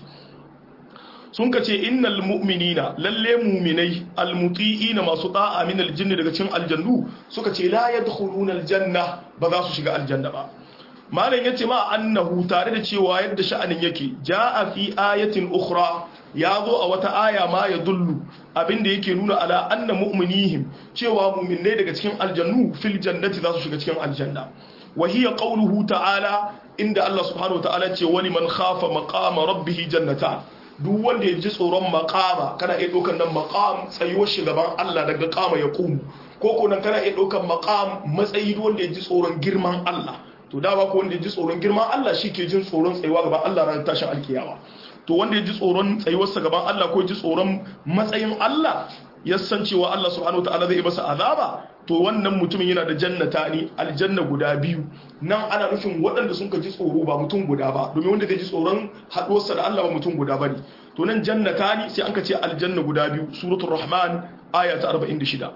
sun ka ce innal mu'minina lalle mu'minai almuti'ina masu da'a min aljinni daga cikin aljannu suka ce la yadkhuluna aljanna ba za su shiga aljanna ba malam yace ma annahu tare da cewa yadda sha'anin yake jaa fi ayatin ukhra yazo a wata aya ma ya dullu abinda yake nuna ala anna mu'minihim cewa mu'minai daga cikin aljannu fil jannati za su shiga cikin aljanna wa hiya qawluhu ta'ala inda Allah subhanahu wataala ce wani man khafa maqama rabbih jannata duk wanda ya ji tsoron maqama kana iya dokan nan maqam tsayuwar shugaban Allah daga qama ya qumu ko ko nan kana iya dokan maqam matsayi duk wanda ya ji tsoron girman Allah to da ba ko wanda ya ji tsoron girman Allah shi ke jin tsoron tsayuwa gaban Allah ran tashin alkiyama to wanda ya ji tsoron tsayuwarsa gaban Allah ko ya ji tsoron matsayin Allah ya san cewa Allah subhanahu wataala zai masa azaba to wannan mutumin yana da jannata ne aljanna guda biyu nan ana nufin waɗanda sun ka ji tsoro ba mutum guda ba domin wanda zai ji tsoron haɗuwarsa da Allah ba mutum guda ba ne to nan jannata ne sai an ka ce aljanna guda biyu suratul rahman aya ta arba'in da shida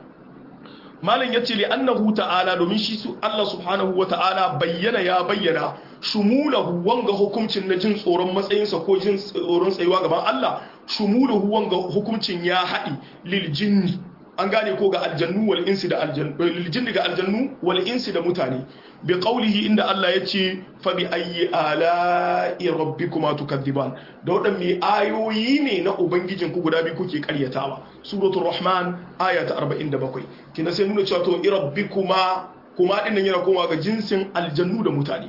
malam yace li annahu ta'ala domin shi su Allah subhanahu wataala bayyana ya bayyana shumulahu wanga hukuncin na jin tsoron matsayinsa ko jin tsoron tsayuwa gaban Allah shumulahu wanga hukuncin ya haɗi lil jinni an gane ko ga aljannu wal insi da aljannu lil jinni ga aljannu wal insi da mutane bi qawlihi inda Allah yace fa bi ayyi ala'i rabbikuma tukadziban da wadanne ayoyi ne na ubangijin ku guda biyu kuke karyatawa suratul rahman aya ta arba'in da bakwai kina sai nuna cewa to rabbikuma kuma dinnan yana komawa ga jinsin aljannu da mutane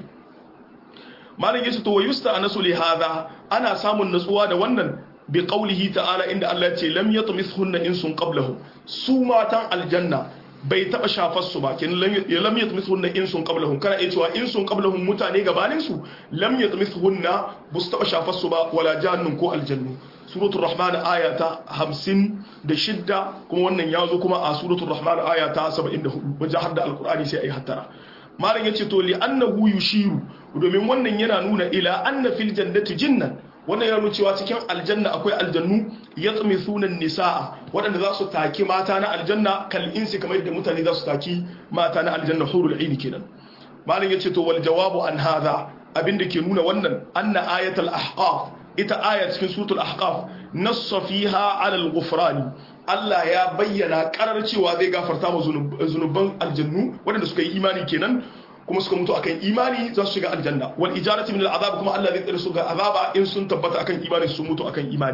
malam yace to yusta anasu li hadha ana samun natsuwa da wannan bi qawlihi ta'ala inda Allah ya ce lam yatmithunna insun qablahum su matan aljanna bai taba shafar su ba kin lam yatmithunna insun qablahum kana iya cewa insun qablahum mutane gabanin su lam yatmithunna bus taba shafar su ba wala jannun ko aljannu suratul rahman aya ta hamsin da shida kuma wannan yazo kuma a suratul rahman aya ta saba'in da hudu wajen hadda alqur'ani sai ayi hattara malam yace to li annahu yushiru domin wannan yana nuna ila anna fil jannati jinnan wannan yana nuna cewa cikin aljanna akwai aljannu yatmithuna nisaa waɗanda za su taki mata na aljanna kal insi kamar yadda mutane za su taki mata na aljanna hurul aini kenan malam yace to wal jawabu an hadha abinda ke nuna wannan anna ayatul ahqaf ita aya cikin suratul ahqaf nassa fiha ala al-ghufran Allah ya bayyana karar cewa zai gafarta mu zunuban aljannu waɗanda suka yi imani kenan kuma suka mutu akan imani za su shiga aljanna wal ijarati min al'azab kuma Allah zai tsare su ga azaba in sun tabbata akan imani su mutu akan imani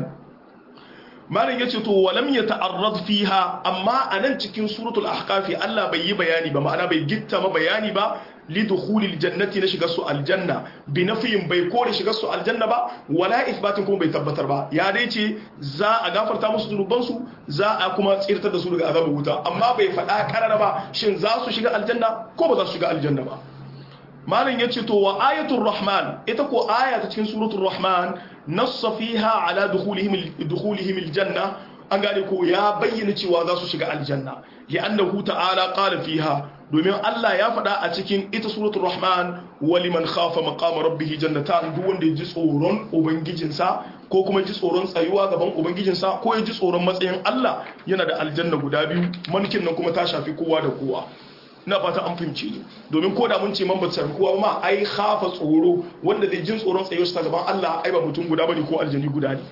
malam yace to walam yata'arrad fiha amma anan cikin suratul ahqaf Allah bai yi bayani ba ma'ana bai gitta ma bayani ba li dukhulil jannati na shiga su aljanna bi nafiyin bai kore shiga su aljanna ba wala isbatin kuma bai tabbatar ba ya dai ce za a gafarta musu zunuban su za a kuma tsirtar da su daga azabar wuta amma bai faɗa karara ba shin za su shiga aljanna ko ba za su shiga aljanna ba malam yace to wa ayatul rahman ita ko aya ta cikin suratul rahman nassa fiha ala dukhulihim dukhulihim aljanna an gane ko ya bayyana cewa za su shiga aljanna li'annahu ta'ala qala fiha domin Allah ya faɗa a cikin ita suratul rahman waliman khafa maqama rabbih jannatan duk wanda ya ji tsoron ubangijinsa ko kuma ji tsoron tsayuwa gaban ubangijinsa ko ya ji tsoron matsayin Allah yana da aljanna guda biyu mankin nan kuma ta shafi kowa da kowa ina fata an fahimce ni domin ko da mun ce man ba ta kowa ma ai khafa tsoro wanda zai jin tsoron tsayuwa gaban Allah ai ba mutum guda bane ko aljani guda ne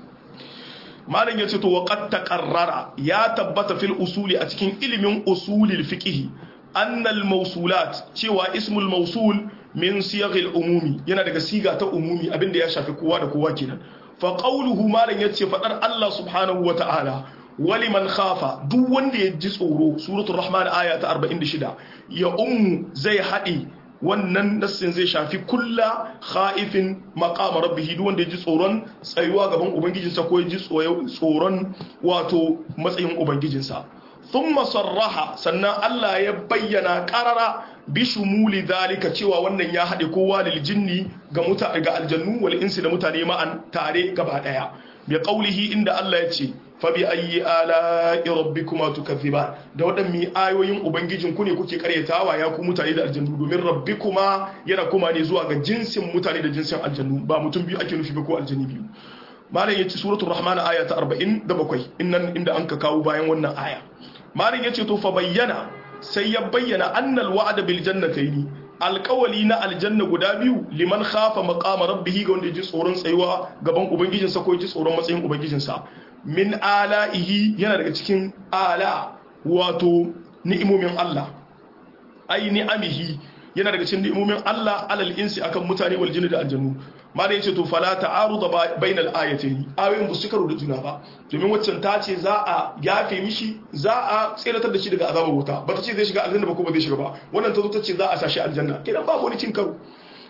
malam yace to waqad taqarrara ya tabbata fil usuli a cikin ilimin usulil fiqh annal mawsulat cewa ismul mawsul min siyaghil umumi yana daga siga ta umumi abinda ya shafi kowa da kowa kenan fa qawluhu malan yace fadar Allah subhanahu wataala waliman khafa duk wanda ya ji tsoro suratul rahman aya ta arba'in da shida ya ummu zai hadi wannan nassin zai shafi kulla khaifin maqama rabbih duk wanda ya ji tsoron tsayuwa gaban ubangijinsa ko ya ji tsoron wato matsayin ubangijinsa thumma sarraha sannan Allah ya bayyana qarara bi shumuli dalika cewa wannan ya hade kowa lil jinni ga mutane ga aljannu wal insi da mutane ma'an tare gaba daya bi qawlihi inda Allah ya ce fa bi ayyi ala'i rabbikuma tukaththiban da wadannan ayoyin ubangijin ku ne kuke karyatawa ya ku mutane da aljannu domin rabbikuma yana kuma ne zuwa ga jinsin mutane da jinsin aljannu ba mutum biyu ake nufi ba ko aljanni biyu malam yace suratul rahman aya ta arba'in da bakwai innan inda anka kawo bayan wannan aya malam yace to fa bayyana sai ya bayyana annal wa'da bil jannatayn alqawli na aljanna guda biyu liman khafa maqama rabbih ga wanda ji tsoron tsayuwa gaban ubangijinsa ko ji tsoron matsayin ubangijinsa min ala'ihi yana daga cikin ala wato ni'imomin Allah ai ni'amihi yana daga cikin ni'imomin Allah alal insi akan mutane wal jinni da aljannu ma da yace to fala ta'aruda bainal ayatayn ayoyin ba su karo da juna ba domin waccan ta ce za a yafe mishi za a tsiratar da shi daga azabar wuta ba ta ce zai shiga aljanna ba ko ba zai shiga ba wannan ta zo ta ce za a sashi aljanna kidan ba wani cin karo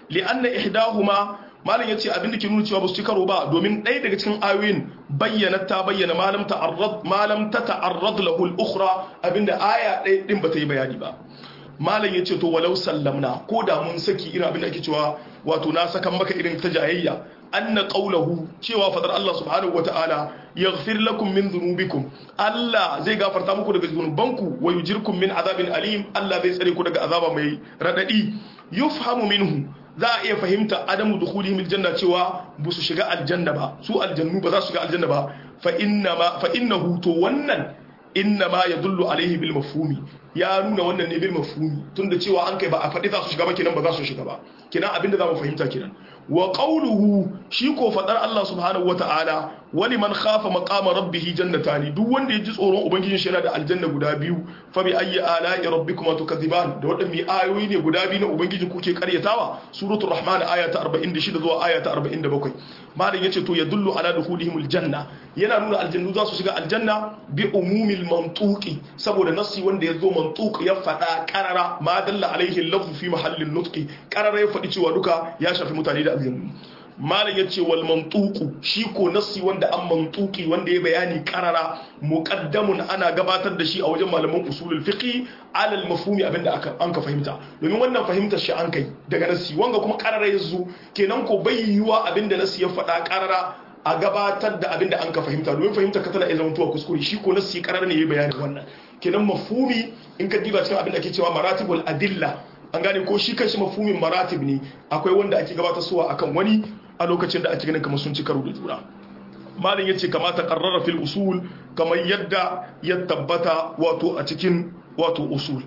li anna ihdahuma malam yace abin da ke nuna cewa ba su ci karo ba domin ɗaya daga cikin ayoyin bayyana ta bayyana malam ta'arrad malam ta ta'arrad lahu al-ukhra abinda aya ɗaya din ba ta yi bayani ba malam yace to walau sallamna ko da mun saki irin abin da ake cewa wato na sakan maka irin ta jayayya anna qawluhu cewa fadar Allah subhanahu wataala yaghfir lakum min dhunubikum Allah zai gafarta muku daga zunubanku wa yujirkum min azabin alim Allah zai tsare ku daga azaba mai radadi yufhamu minhu za a iya fahimta adamu dukhulihim aljanna cewa ba su shiga aljanna ba su aljannu ba za su shiga aljanna ba fa inna ma fa innahu to wannan inna ma yadullu alaihi bil mafhumi ya nuna wannan ne bil mafhumi tunda cewa an kai ba a faɗi za su shiga ba kenan ba za su shiga ba kenan abinda za mu fahimta kenan wa qawluhu shi ko fadar Allah subhanahu wataala wani man khafa maqama rabbih jannatani duk wanda ya ji tsoron ubangijin shi yana da aljanna guda biyu fa bi ayyi ala'i rabbikuma tukadiban da wadannan ayoyi ne guda biyu na ubangiji kuke karyatawa suratul rahman aya ta arba'in da shida zuwa aya ta arba'in da bakwai malam yace to yadullu ala dukhulihimul janna yana nuna aljannu za su shiga aljanna bi umumil mantuqi saboda nassi wanda yazo mantuq ya fada qarara ma dalla alaihi al-lafzu fi mahallin nutqi qarara ya fadi cewa duka ya shafi mutane da aljannu malam yace wal mantuqu shi ko nassi wanda an mantuqi wanda ya bayani qarara muqaddamun ana gabatar da shi a wajen malaman usulul fiqh ala al mafhumi abinda aka an ka fahimta domin wannan fahimtar shi an kai daga nassi wanga kuma qarara yazo kenan ko bayyuwa abinda nassi ya faɗa qarara a gabatar da abinda an ka fahimta domin fahimta ka tana iya zama tuwa kuskure shi ko nassi qarara ne ya bayani wannan kenan mafhumi in ka diba cikin abinda ake cewa maratibul adilla an gane ko shi kanshi mafhumin maratib ne akwai wanda ake gabatar suwa akan wani a lokacin da ake ganin kamar sun ci karo da juna malin yace kamata qarrara fil usul kamar yadda ya tabbata wato a cikin wato usul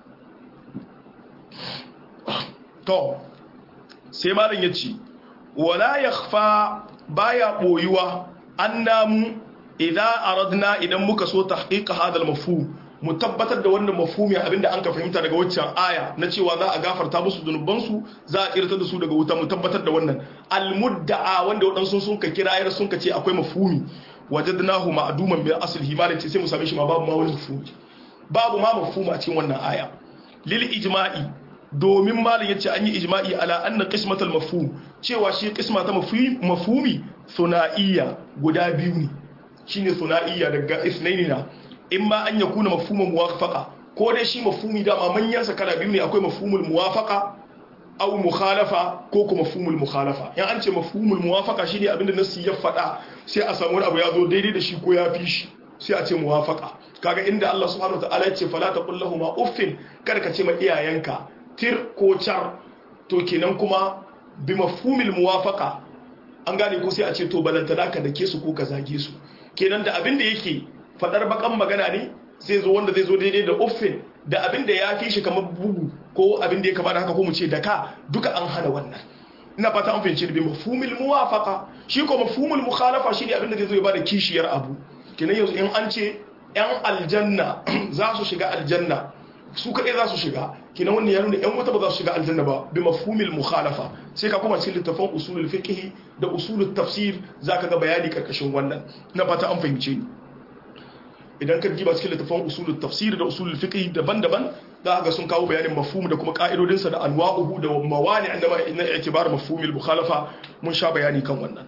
to sai malin yace wala yakhfa baya boyuwa annamu idza aradna idan muka so tahqiq hada al mafhum mu tabbatar da wannan mafhumi abinda an ka fahimta daga waccan aya na cewa za a gafarta musu zunubansu za a kirtar da su daga wuta mu tabbatar da wannan almudda'a wanda wadansu sun ka kirayar sun ka ce akwai mafhumi wajadnahu ma'duman bil aslihi malin ce sai mu same shi ma babu ma wani mafhumi babu ma mafhumi a cikin wannan aya lil ijma'i domin malin yace an yi ijma'i ala anna qismatul mafhum cewa shi qisma ta mafhumi thunaiya guda biyu ne shine thunaiya daga ithnainina imma an yakuna mafhumul muwafaqa ko dai shi mafhumi da ma manyan sa kala biyu ne akwai mafhumul muwafaqa aw mukhalafa ko kuma mafhumul mukhalafa yan an ce mafhumul muwafaqa shine abinda nassi ya fada sai a samu wani abu ya zo daidai da shi ko ya fi shi sai a ce muwafaqa kaga inda Allah subhanahu wataala ya ce fala taqul lahumu uffin kar ka ce ma iyayenka tir ko char to kenan kuma bi mafhumil muwafaqa an gane ko sai a ce to balantana ka dake su ko ka zage su kenan da abinda yake fadar bakan magana ne zai zo wanda zai zo daidai da uffin da abin da ya fi shi kamar bugu ko abin da ya kama da haka ko mu ce da ka duka an hana wannan ina fata an fahimci da bi mafhumul muwafaqa shi ko mafhumul mukhalafa shi ne abin da zai zo ya bada kishiyar abu kenan yanzu in an ce yan aljanna za su shiga aljanna su kaɗai za su shiga kenan wannan ya nuna yan wata ba za su shiga aljanna ba bi mafhumil mukhalafa sai ka kuma cikin littafin usulul fiqh da usulul tafsir zaka ga bayani karkashin wannan ina fata an fahimce ni idan ka diba cikin littafin usulul tafsir da usulul fiqh daban-daban za ga sun kawo bayanin mafhum da kuma ka'idodinsa da anwa'uhu da mawani na i'tibar mafhumil mukhalafa mun sha bayani kan wannan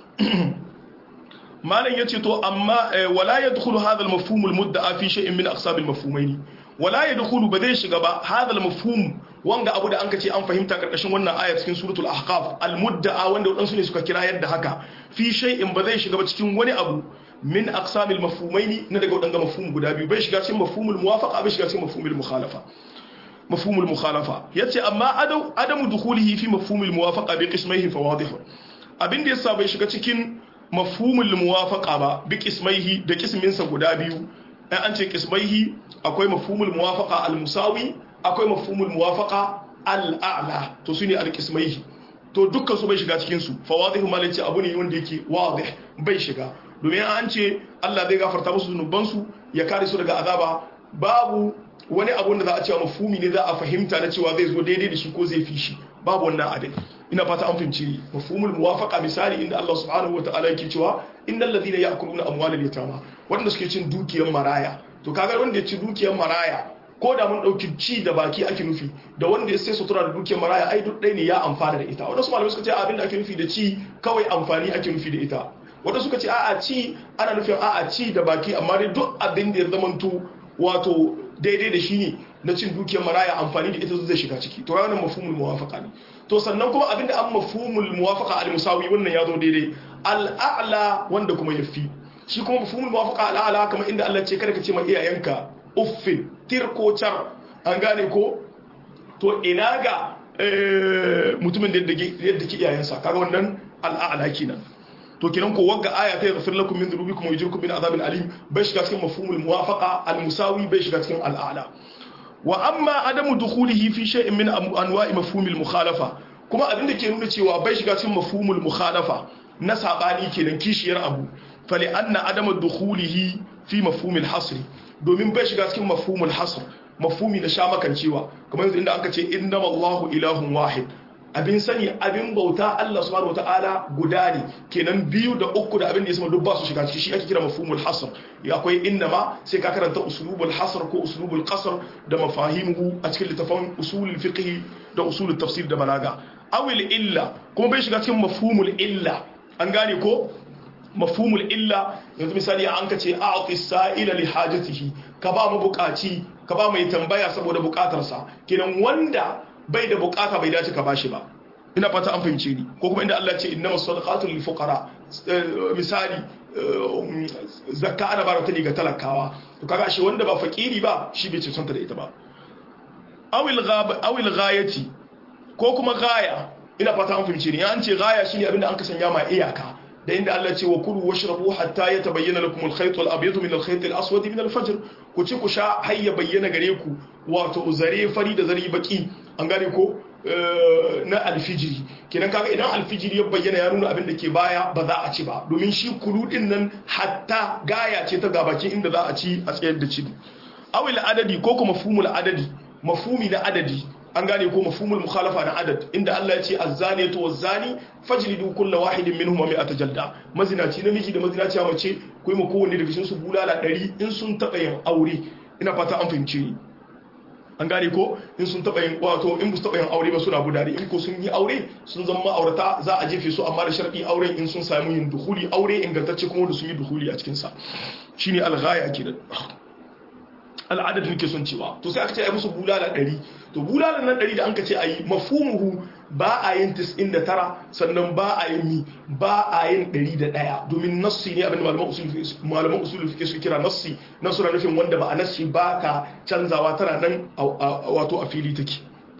malan yace to amma wala yadkhulu hadha al-mafhum al-mudda'a fi shay'in min aqsam al-mafhumayn wala yadkhulu ba zai shiga ba hadha al-mafhum wanga abu da anka ce an fahimta karkashin wannan aya cikin suratul ahqaf al-mudda'a wanda wadansu ne suka kira yadda haka fi shay'in ba zai shiga ba cikin wani abu min aqsamil mafhumaini na daga wadanga mafhum guda biyu bai shiga cikin mafhumul muwafaqa bai shiga cikin mafhumul mukhalafa mafhumul mukhalafa yace amma adamu adamu dukhulihi fi mafhumul muwafaqa bi qismayhi fawadih abinda yasa bai shiga cikin mafhumul muwafaqa ba bi qismayhi da qismin sa guda biyu dan an ce qismayhi akwai mafhumul muwafaqa al musawi akwai mafhumul muwafaqa al a'la to sune al qismayhi to dukkan su bai shiga cikin su fawadih malaci abu ne wanda yake wadih bai shiga domin an ce Allah zai gafarta musu zunubansu ya kare su daga azaba babu wani abu da za a cewa mafhumi ne za a fahimta na cewa zai zo daidai da shi ko zai fi shi babu wannan adai ina fata an fahimci mafhumul muwafaqa misali inda Allah subhanahu wataala yake cewa innal ladina ya'kuluna amwalal yatama wanda suke cin dukiyar maraya to kaga wanda ya ci dukiyar maraya ko da mun dauki ci da baki ake nufi da wanda ya sai sutura da dukiyar maraya ai duk ɗaya ne ya amfana da ita wadansu malamai suka ce abin da ake nufi da ci kawai amfani ake nufi da ita wanda suka ce a'a ci ana nufin a'a ci da baki amma dai duk abin da ya zamanto wato daidai da shi ne na cin dukiyar maraya amfani da ita zai shiga ciki to wannan mafhumul muwafaqa ne to sannan kuma abin da an mafhumul muwafaqa al musawi wannan ya zo daidai al a'la wanda kuma yafi shi kuma mafhumul muwafaqa al a'la kamar inda Allah ce kada ka ce ma iyayenka uffin tirko char an gane ko to ina ga mutumin da yadda ke iyayensa kaga wannan al a'la kenan to kenan ko wagga aya ta yaghfir lakum min dhunubikum wa yujirkum min adhabin alim bai shiga cikin mafhumul muwafaqa al musawi bai shiga cikin al a'la wa amma adamu dukhulihi fi shay'in min anwa'i mafhumil mukhalafa kuma abin da ke nuna cewa bai shiga cikin mafhumul mukhalafa na sabani kenan kishiyar abu fali anna adamu dukhulihi fi mafhumil hasr domin bai shiga cikin mafhumul hasr mafhumi na sha makancewa kamar yanzu inda aka ce innamallahu ilahun wahid abin sani abin bauta Allah subhanahu wataala guda ne kenan biyu da uku da abin da ya sama duk ba su shiga ciki shi ake kira mafhumul hasr ya akwai innama sai ka karanta usulubul hasr ko usulubul qasr da mafahimuhu a cikin littafin usulul fiqh da usulul tafsir da balaga awil illa kuma bai shiga cikin mafhumul illa an gane ko mafhumul illa yanzu misali an ka ce a'ti sa'ila li hajatihi ka ba mu bukaci ka ba mai tambaya saboda bukatarsa kenan wanda bai da bukata bai dace ka bashi ba ina fata an fahimce ni ko kuma inda Allah ce innamas sadaqatu lil fuqara misali zakka ana barata ne ga talakawa to kaga shi wanda ba fakiri ba shi bai cancanta da ita ba awil ghab awil ghayati ko kuma gaya ina fata an fahimce ni an ce gaya shine abinda an ka sanya ma iyaka da inda Allah ce wa kulu washrabu hatta yatabayyana lakum al-khayt al-abyad min al-khayt al-aswad min al-fajr ku ci ku sha har ya bayyana gare ku wato zare fari da zare baki an gane ko na alfijiri kenan kaga idan alfijiri ya bayyana ya nuna abin da ke baya ba za a ci ba domin shi kulu din nan hatta gaya ce ta gabakin inda za a ci a tsayar da ci awil adadi ko kuma mafhumul adadi mafhumi na adadi an gane ko mafhumul mukhalafa na adad inda Allah ya ce az-zaniyatu waz-zani fajlidu kull wahidin minhum mi'ata jalda mazinaci namiji da mazinaci mace ku yi ma kowanne daga cikin su bulala ɗari in sun taba yin aure ina fata an fahimce ni an gane ko in sun taba yin wato in bu taba yin aure ba suna budari in ko sun yi aure sun zama ma'aurata za a jefe su amma da sharadi auren in sun samu yin dukhuli aure ingantacce kuma da sun yi dukhuli a cikin sa shine al-ghaya kenan al'adad nake son cewa to sai aka ce ai musu bulala ɗari to bulala nan ɗari da an ka ce ayi mafhumuhu ba a yin tis'in da tara sannan ba a yin mi ba a yin ɗari da ɗaya domin nassi ne abin da malaman usul malaman usul fiqh suke kira nassi nan suna nufin wanda ba a nassi ba ka canzawa tana nan wato a fili take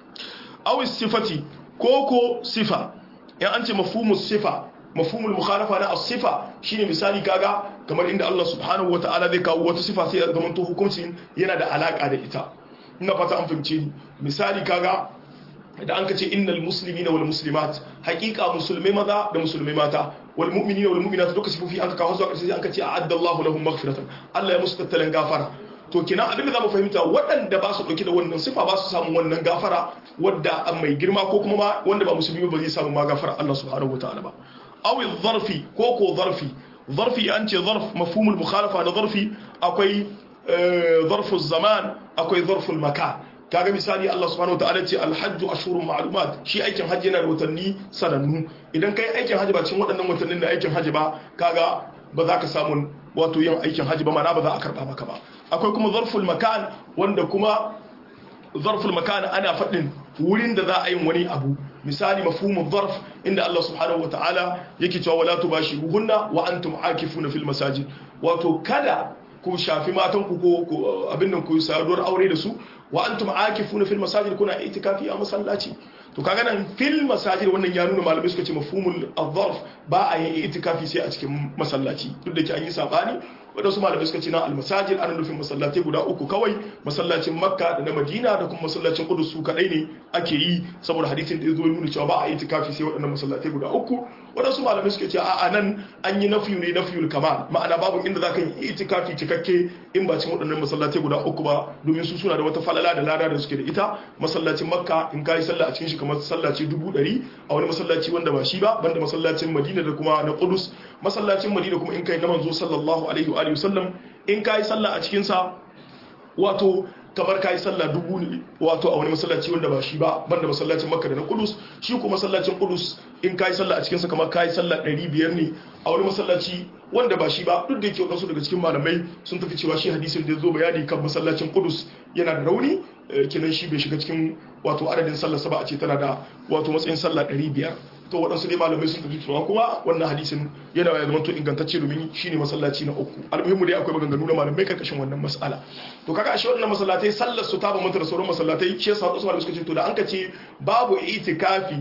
aw sifati ko ko sifa in an ce mafhumus sifa mafhumul mukhalafa na as-sifa shine misali kaga kamar inda Allah subhanahu wataala zai kawo wata sifa sai ya zama to hukuncin yana da alaka da ita ina fata an fahimce ni misali kaga da an kace innal muslimina wal muslimat haqiqa musulmai maza da musulmai mata wal mu'minina wal mu'minat duka sifofi an kawo zuwa karshe an kace a'adda Allahu lahum maghfiratan Allah ya musu tattalan gafara to kina abin da zamu fahimta waɗanda ba su dauke da wannan sifa ba su samu wannan gafara wadda mai girma ko kuma ma wanda ba musulmi ba zai samu ma gafara Allah subhanahu wataala ba aw zarfi ko ko zarfi zarfi an ce zarf mafhumul mukhalafa na zarfi akwai zarful zaman akwai zarful makan kaga misali Allah subhanahu wataala ce alhajj ashhurun ma'lumat shi aikin hajji yana da watanni sanannu idan kai aikin hajji ba cikin waɗannan watannin da aikin hajji ba kaga ba za ka samu wato yin aikin hajji ba mana ba za a karba maka ba akwai kuma zarful makan wanda kuma zarful makan ana faɗin wurin da za a yi wani abu misali mafhumul zarf inda Allah subhanahu wataala yake cewa wala tubashiruhunna wa antum aakifuna fil masajid wato kada ku shafi matan ku ko abin nan ku saduwar aure da su wa antum aakifuna fil masajid kuna itikafi a masallaci to kaga nan fil masajid wannan ya nuna malamai suka ce mafhumul zarf ba a yin itikafi sai a cikin masallaci duk da ke an yi sabani wadansu malamai suka ce na almasajid ana nufin masallatai guda uku kawai masallacin makka da na madina da kuma masallacin kudus su kadai ne ake yi saboda hadisin da ya zo nuna cewa ba a yi itikafi sai waɗannan masallatai guda uku wadansu malamai suka ce a nan an yi nafiyu ne nafiyul kamal ma'ana babu inda za ka yi itikafi cikakke in ba cikin waɗannan masallatai guda uku ba domin su suna da wata falala da lada da suke da ita masallacin makka in ka yi sallah a cikin shi kamar sallaci dubu ɗari a wani masallaci wanda ba shi ba banda masallacin madina da kuma na kudus masallacin madina kuma in kai na manzo sallallahu alaihi wa alihi wasallam in kai sallah a cikin sa wato kamar kai sallah dubu ne wato a wani masallaci wanda ba shi ba banda masallacin Makka da na Qudus shi ko masallacin Qudus in kai sallah a cikin sa kamar kai sallah ɗari biyar ne a wani masallaci wanda ba shi ba duk da yake wadansu daga cikin malamai sun tafi cewa shi hadisin da zo bayani kan masallacin Qudus yana da rauni kinan shi bai shiga cikin wato adadin sallar sa ba a ce tana da wato matsayin sallah ɗari biyar to waɗansu ne malamai sun tafi cewa kuma wannan hadisin yana ya zama to ingantacce domin shine masallaci na uku almuhimmu dai akwai maganganu na malamai karkashin wannan mas'ala to kaga ashe wannan masallatai sallar su ta ba manta da sauran masallatai shi yasa wasu malamai suka ce to da an ka ce babu itikafi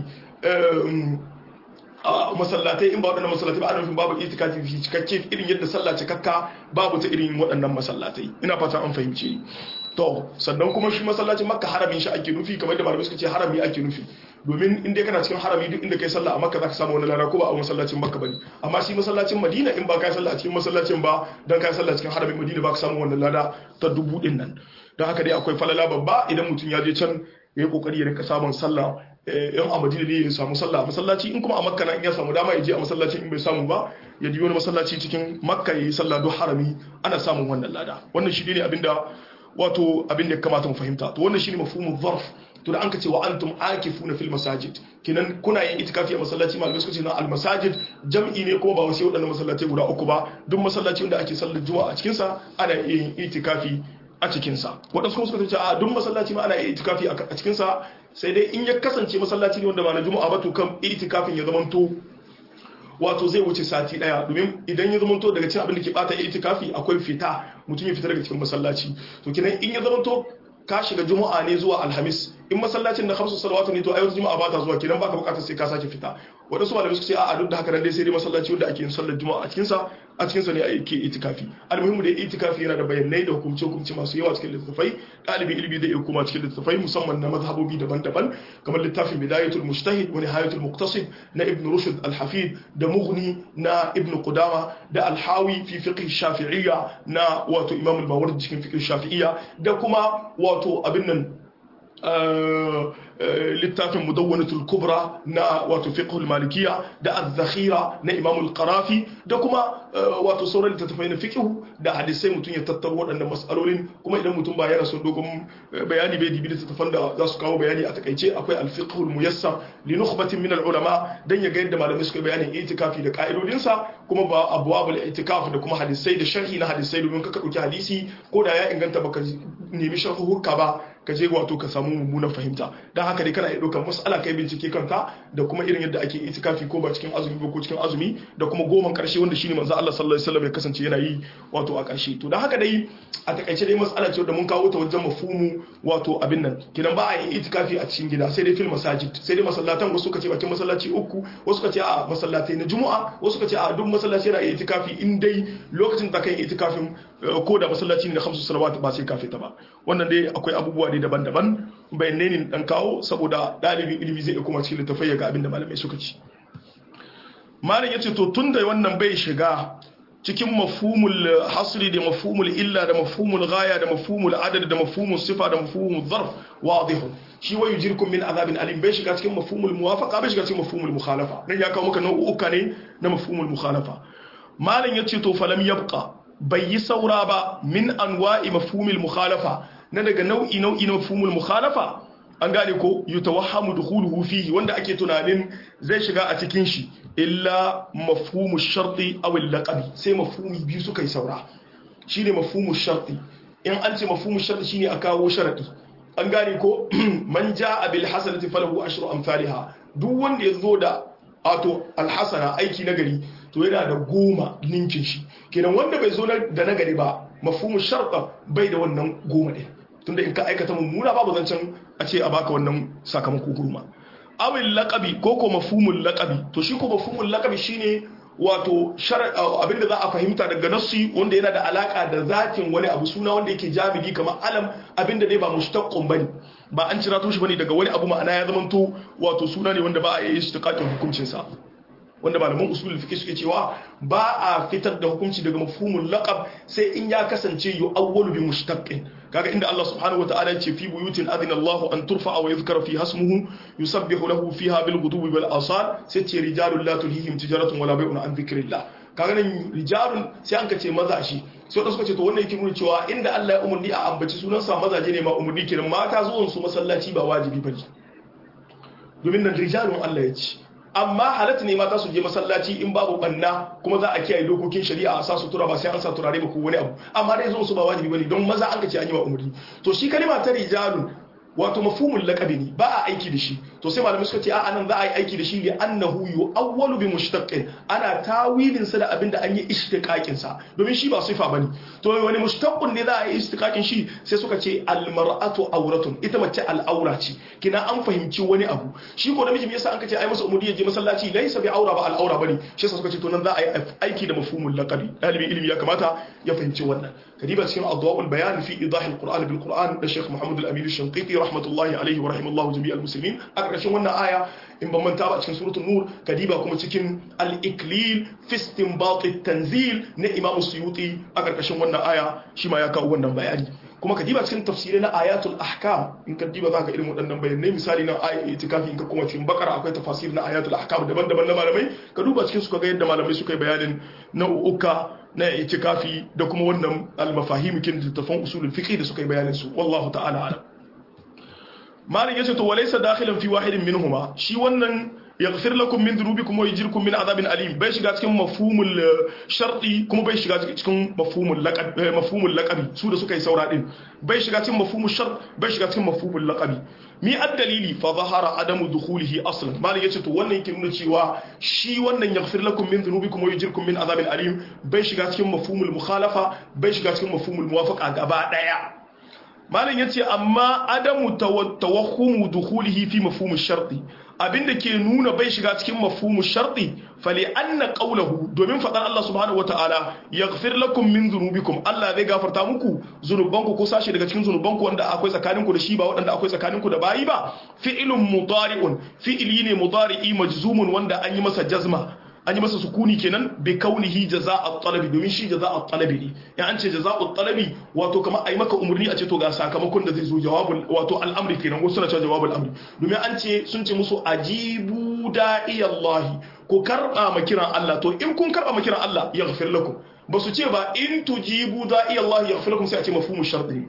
a masallatai in ba waɗannan masallatai ba ana nufin babu itikafi fi cikakke irin yadda sallah cikakka babu ta irin waɗannan masallatai ina fata an fahimce to sannan kuma shi masallacin Makka haramin shi ake nufi kamar da malamai suka ce harami ake nufi domin inda kana cikin harami duk inda kai sallah a Makka zaka samu wani lada ko ba a masallacin Makka bane amma shi masallacin Madina in ba kai sallah a cikin masallacin ba dan kai sallah cikin haramin Madina ba ka samu wannan lada ta dubu din nan don haka dai akwai falala babba idan mutum ya je can yayi kokari ya rinka samun sallah in a Madina ne ya samu sallah a masallaci in kuma a Makka na in ya samu dama ya je a masallaci in bai samu ba ya ji wani masallaci cikin Makka yayi sallah don harami ana samun wannan lada wannan shi ne abinda wato abin da ya kamata mu fahimta to wannan shine mafhumul zarf to da an ka ce wa antum akifuna fil masajid kinan kuna yin itikafi a masallaci malamai suka ce na al masajid jam'i ne kuma ba wasu wadannan masallatai guda uku ba duk masallaci wanda ake sallar juma'a a cikin sa ana yin itikafi a cikin sa wadansu kuma suka ce a duk masallaci ma ana yin itikafi a cikin sa sai dai in ya kasance masallaci ne wanda ba na juma'a ba to kan itikafin ya zamanto wato zai wuce sati daya domin idan ya zamanto daga cikin abin da ke bata itikafi akwai fita mutum ya fita daga cikin masallaci to kinan in ya zamanto ka shiga juma'a ne zuwa alhamis in masallacin da khamsu salawatu ne to ayyukan juma'a ba ta zuwa kinan baka bukatar sai ka sake fita wadansu malamai suka ce a'a duk da haka nan dai sai dai masallaci wanda ake yin sallar juma'a a cikin sa a cikin sa ne ake itikafi almuhimu da itikafi yana da bayanai da hukumce hukumce masu yawa cikin littafai dalibin ilimi da yake kuma cikin littafai musamman na mazhabobi daban-daban kamar littafin bidayatul mujtahid wa nihayatul muqtasid na ibn rushd al-hafid da mughni na ibn qudama da al-hawi fi fiqh shafi'iyya na wato imam al-mawardi cikin fiqh shafi'iyya da kuma wato abin nan littafin mudawwanatul kubra na wato fiqh al-malikiyya da az-zakhira na imam al-qarafi da kuma wato sauran littattafai na fiqh da hadisai mutun ya tattaro waɗannan mas'alolin kuma idan mutum ba yana son dogon bayani bai dibi littattafan da za su kawo bayani a takaice akwai al-fiqh al-muyassar li nukhbatin min al-ulama dan ya ga yadda malamai suka bayanin itikafi da ka'idodin sa kuma ba abwabul itikaf da kuma hadisai da sharhi na hadisai domin ka dauki hadisi ko da ya inganta baka nemi sharhu hukka ba ka je wato ka samu mummunan fahimta dan haka dai kana iya ɗaukar mas'ala kai bincike kanka da kuma irin yadda ake itikafi ko ba cikin azumi ba ko cikin azumi da kuma goman karshe wanda shine manzo Allah sallallahu alaihi wasallam ya kasance yana yi wato a karshe to dan haka dai a takaice dai mas'ala ce da mun kawo ta wajen mafhumu wato abin nan kidan ba a yin itikafi a cikin gida sai dai fil masajid sai dai masallatan wasu suka ce bakin masallaci uku wasu suka ce a masallatai na juma'a wasu suka ce a duk masallaci yana yin itikafi in dai lokacin da kai itikafin ko da masallaci ne na khamsu salawat ba sai kafe ta ba wannan dai akwai abubuwa dai daban-daban bayanai ne dan kawo saboda dalibin ilimi zai kuma cikin littafai ga abinda malamai suka ci malam yace to tunda wannan bai shiga cikin mafhumul hasri da mafhumul illa da mafhumul ghaya da mafhumul adad da mafhumul sifa da mafhumul zarf wadih shi wa yujirkum min azabin alim bai shiga cikin mafhumul muwafaqa bai shiga cikin mafhumul mukhalafa dan ya kawo maka nau'uka ne na mafhumul mukhalafa malam yace to falam yabqa bai yi saura ba min anwa'i mafhumul mukhalafa na daga nau'i nau'i na mafhumul mukhalafa an gane ko yutawahhamu dukhuluhu fihi wanda ake tunanin zai shiga a cikin shi illa mafhumu sharti aw al-laqabi sai mafhumi biyu suka yi saura shine mafhumu sharti in an ce mafhumu sharti shine a kawo sharadi an gane ko man jaa bil hasanati falahu ashru amsalha duk wanda yazo da ato al-hasana aiki nagari to yana da goma ninkin shi kenan wanda bai zo da nagari ba mafhumu sharta bai da wannan goma din tunda in ka aikata mummuna babu zancen a ce a baka wannan sakamako gurma awil laqabi ko ko mafhumul laqabi to shi ko mafhumul laqabi shine wato abinda za a fahimta daga nassi wanda yana da alaka da zatin wani abu suna wanda yake jami'i kamar alam abinda dai ba mushtaqqun bane ba an cira shi bane daga wani abu ma'ana ya zamanto wato suna ne wanda ba a yi istiqaqin hukuncin sa wanda malaman usulul fiqh suke cewa ba a fitar da hukunci daga mafhumul laqab sai in ya kasance yu'awwalu bi mushtaqin kaga inda Allah subhanahu wataala ya ce fi buyutin adina Allah an turfa'a wa yuzkara fi hasmuhu yusabbihu lahu fiha bil ghudubi wal asal sai ce rijalul la tulhihim tijaratun wala bai'un an dhikrillah kaga nan rijalun sai an kace maza shi sai da suka ce to wannan yake nuna cewa inda Allah ya umurni a ambaci sunansa mazaje ne ma umurni kenan mata zuwan su masallaci ba wajibi bane domin nan rijalun Allah ya ce amma halatta ne mata su je masallaci in babu banna kuma za a kiyaye dokokin shari'a a sa su tura ba sai an sa turare ba ko wani abu amma dai zuwan su ba wajibi bane don maza an ka ce an yi wa umurni to shi kalima ta rijalun wato mafhumul laqabi ne ba a aiki da shi to sai malamai suka ce a anan za a yi aiki da shi li annahu yu'awwalu bi mushtaqin ana tawilin sa da abinda an yi ishtiqaqin sa domin shi ba sifa bane to wani mushtaqun ne za a yi ishtiqaqin shi sai suka ce al mar'atu awratun ita mace al aura ce kina an fahimci wani abu shi ko namiji me yasa an kace ai masa umuri ya je masallaci laysa bi aura ba al aura bane shi yasa suka ce to nan za a yi aiki da mafhumul laqabi dalibin ilimi ya kamata ya fahimci wannan kadiba cikin adwa'ul bayan fi idah al qur'an bil qur'an da Sheikh Muhammad al Amin al-Shanqiti rahmatullahi alaihi wa rahimallahu jami'al muslimin a ƙarshen wannan aya in ban manta ba cikin suratul nur kadiba kuma cikin al-iklil fi istinbat at-tanzil na Imam Suyuti a ƙarshen wannan aya shi ma ya kawo wannan bayani kuma kadiba cikin tafsirai na ayatul ahkam in kadiba zaka irin waɗannan bayanai misali na ayat itikafi in ka kuma cikin bakara akwai tafasir na ayatul ahkam daban-daban na malamai ka duba cikin su ka ga yadda malamai suka yi bayanin nau'uka na itikafi da kuma wannan al-mafahim kin littafan usulul fiqh da suka yi bayanin su wallahu ta'ala alam malin yace to walaysa dakhilan fi wahidin minhuma shi wannan yaghfir lakum min dhunubikum wa yujirkum min adhabin alim bai shiga cikin mafhumul sharti kuma bai shiga cikin mafhumul laqab mafhumul laqabi su da suka yi saura din bai shiga cikin mafhumul shart bai shiga cikin mafhumul laqabi mi ad-dalili fa zahara adamu dukhulihi aslan malin yace to wannan yake nuna cewa shi wannan yaghfir lakum min dhunubikum wa yujirkum min adhabin alim bai shiga cikin mafhumul mukhalafa bai shiga cikin mafhumul muwafaqa gaba daya malin yace amma adamu tawahhumu dukhulihi fi mafhum ash-sharti abinda ke nuna bai shiga cikin mafhum ash-sharti fali anna qawluhu domin fadar Allah subhanahu wataala yaghfir lakum min dhunubikum Allah zai gafarta muku zunubanku ko sashi daga cikin zunubanku wanda akwai tsakaninku da shi ba wanda akwai tsakaninku da bayi ba fi'lun mudari'un fi'li ne mudari'i majzumun wanda an yi masa jazma an yi masa sukuni kenan bi kaunihi jaza'at talabi domin shi jaza'at talabi ne ya an ce jaza'at talabi wato kamar ai maka umurni a ce to ga sakamakon da zai zo jawabul wato al'amri kenan wasu suna cewa jawabul amri domin an ce sun ce musu ajibu da'iyallahi ko karba ma kiran Allah to in kun karba ma kiran Allah yaghfir lakum basu ce ba in tujibu da'iyallahi yaghfir lakum sai a ce mafhumu sharti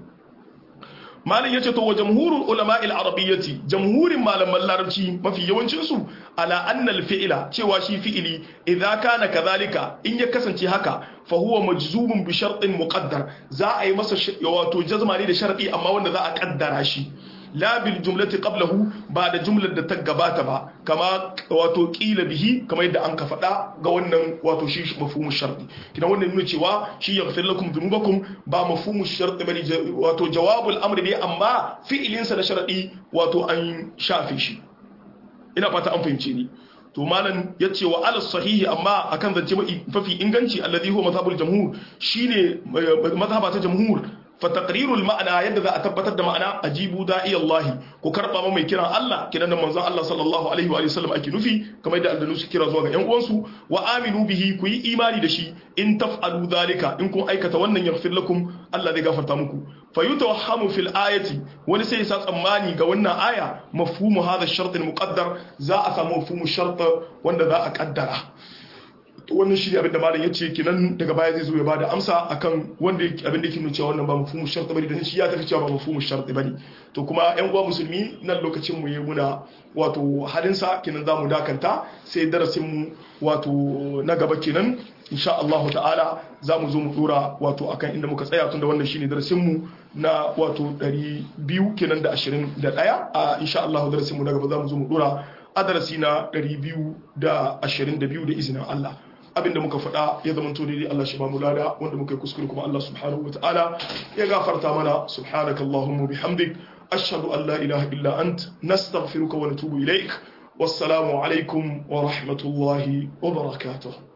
malin yace to wa jamhurul ulama al-arabiyyati jamhurin malaman larabci mafi yawancin su ala anna al-fi'la cewa shi fi'ili idza kana kadhalika in ya kasance haka fa huwa majzumun bi shartin muqaddar za a yi masa wato jazma ne da sharti amma wanda za a kaddara shi la bil jumlati qablahu ba da jumlar da ta gabata ba kama wato qila bihi kama yadda an ka faɗa ga wannan wato shi mafhumu sharti kina wannan nuna cewa shi yaghfir lakum dhunubakum ba mafhumu sharti bane wato jawabul amri ne amma fi'ilin sa da sharadi wato an shafe shi ina fata an fahimce ni to malan yace wa ala sahihi amma akan zance mafi inganci alladhi huwa mazhabul jamhur shine mazhaba ta jamhur fa taqrirul ma'ana yadda za a tabbatar da ma'ana ajibu da'i Allah ko karba ma mai kiran Allah kiran da manzon Allah sallallahu alaihi wa sallam ake nufi kamar yadda aldanu su kira zuwa ga yan uwansu wa aminu bihi ku yi imani da shi in taf'alu dhalika in kun aikata wannan yaghfir lakum Allah zai gafarta muku fa yutawahhamu fil ayati wani sai ya sa tsammani ga wannan aya mafhumu hadha ash-shart al-muqaddar za a samu mafhumu shart wanda za a kaddara wannan shi ne abinda malam ya ce kinan daga baya zai zo ya bada amsa akan wanda abinda yake nuna cewa wannan ba mafhumu shart bane da shi ya tafi cewa ba mafhumu shart bane to kuma ƴan uwa musulmi nan lokacin mu yi muna wato halin sa kinan zamu dakanta sai darasin mu wato na gaba kinan insha Allah ta'ala zamu zo mu dora wato akan inda muka tsaya tunda wannan shine darasin mu na wato ɗari biyu kenan da ashirin da ɗaya a insha Allah darasin mu na gaba zamu zo mu dora a darasi na ɗari biyu da ashirin da biyu da izinin Allah abinda muka faɗa ya zama to daidai Allah shi ba mu lada wanda muka yi kuskure kuma Allah subhanahu wataala ya gafarta mana subhanakallahumma bihamdik ashhadu an la ilaha illa ant nastaghfiruka wa natubu ilaik wassalamu alaikum wa rahmatullahi wa barakatuh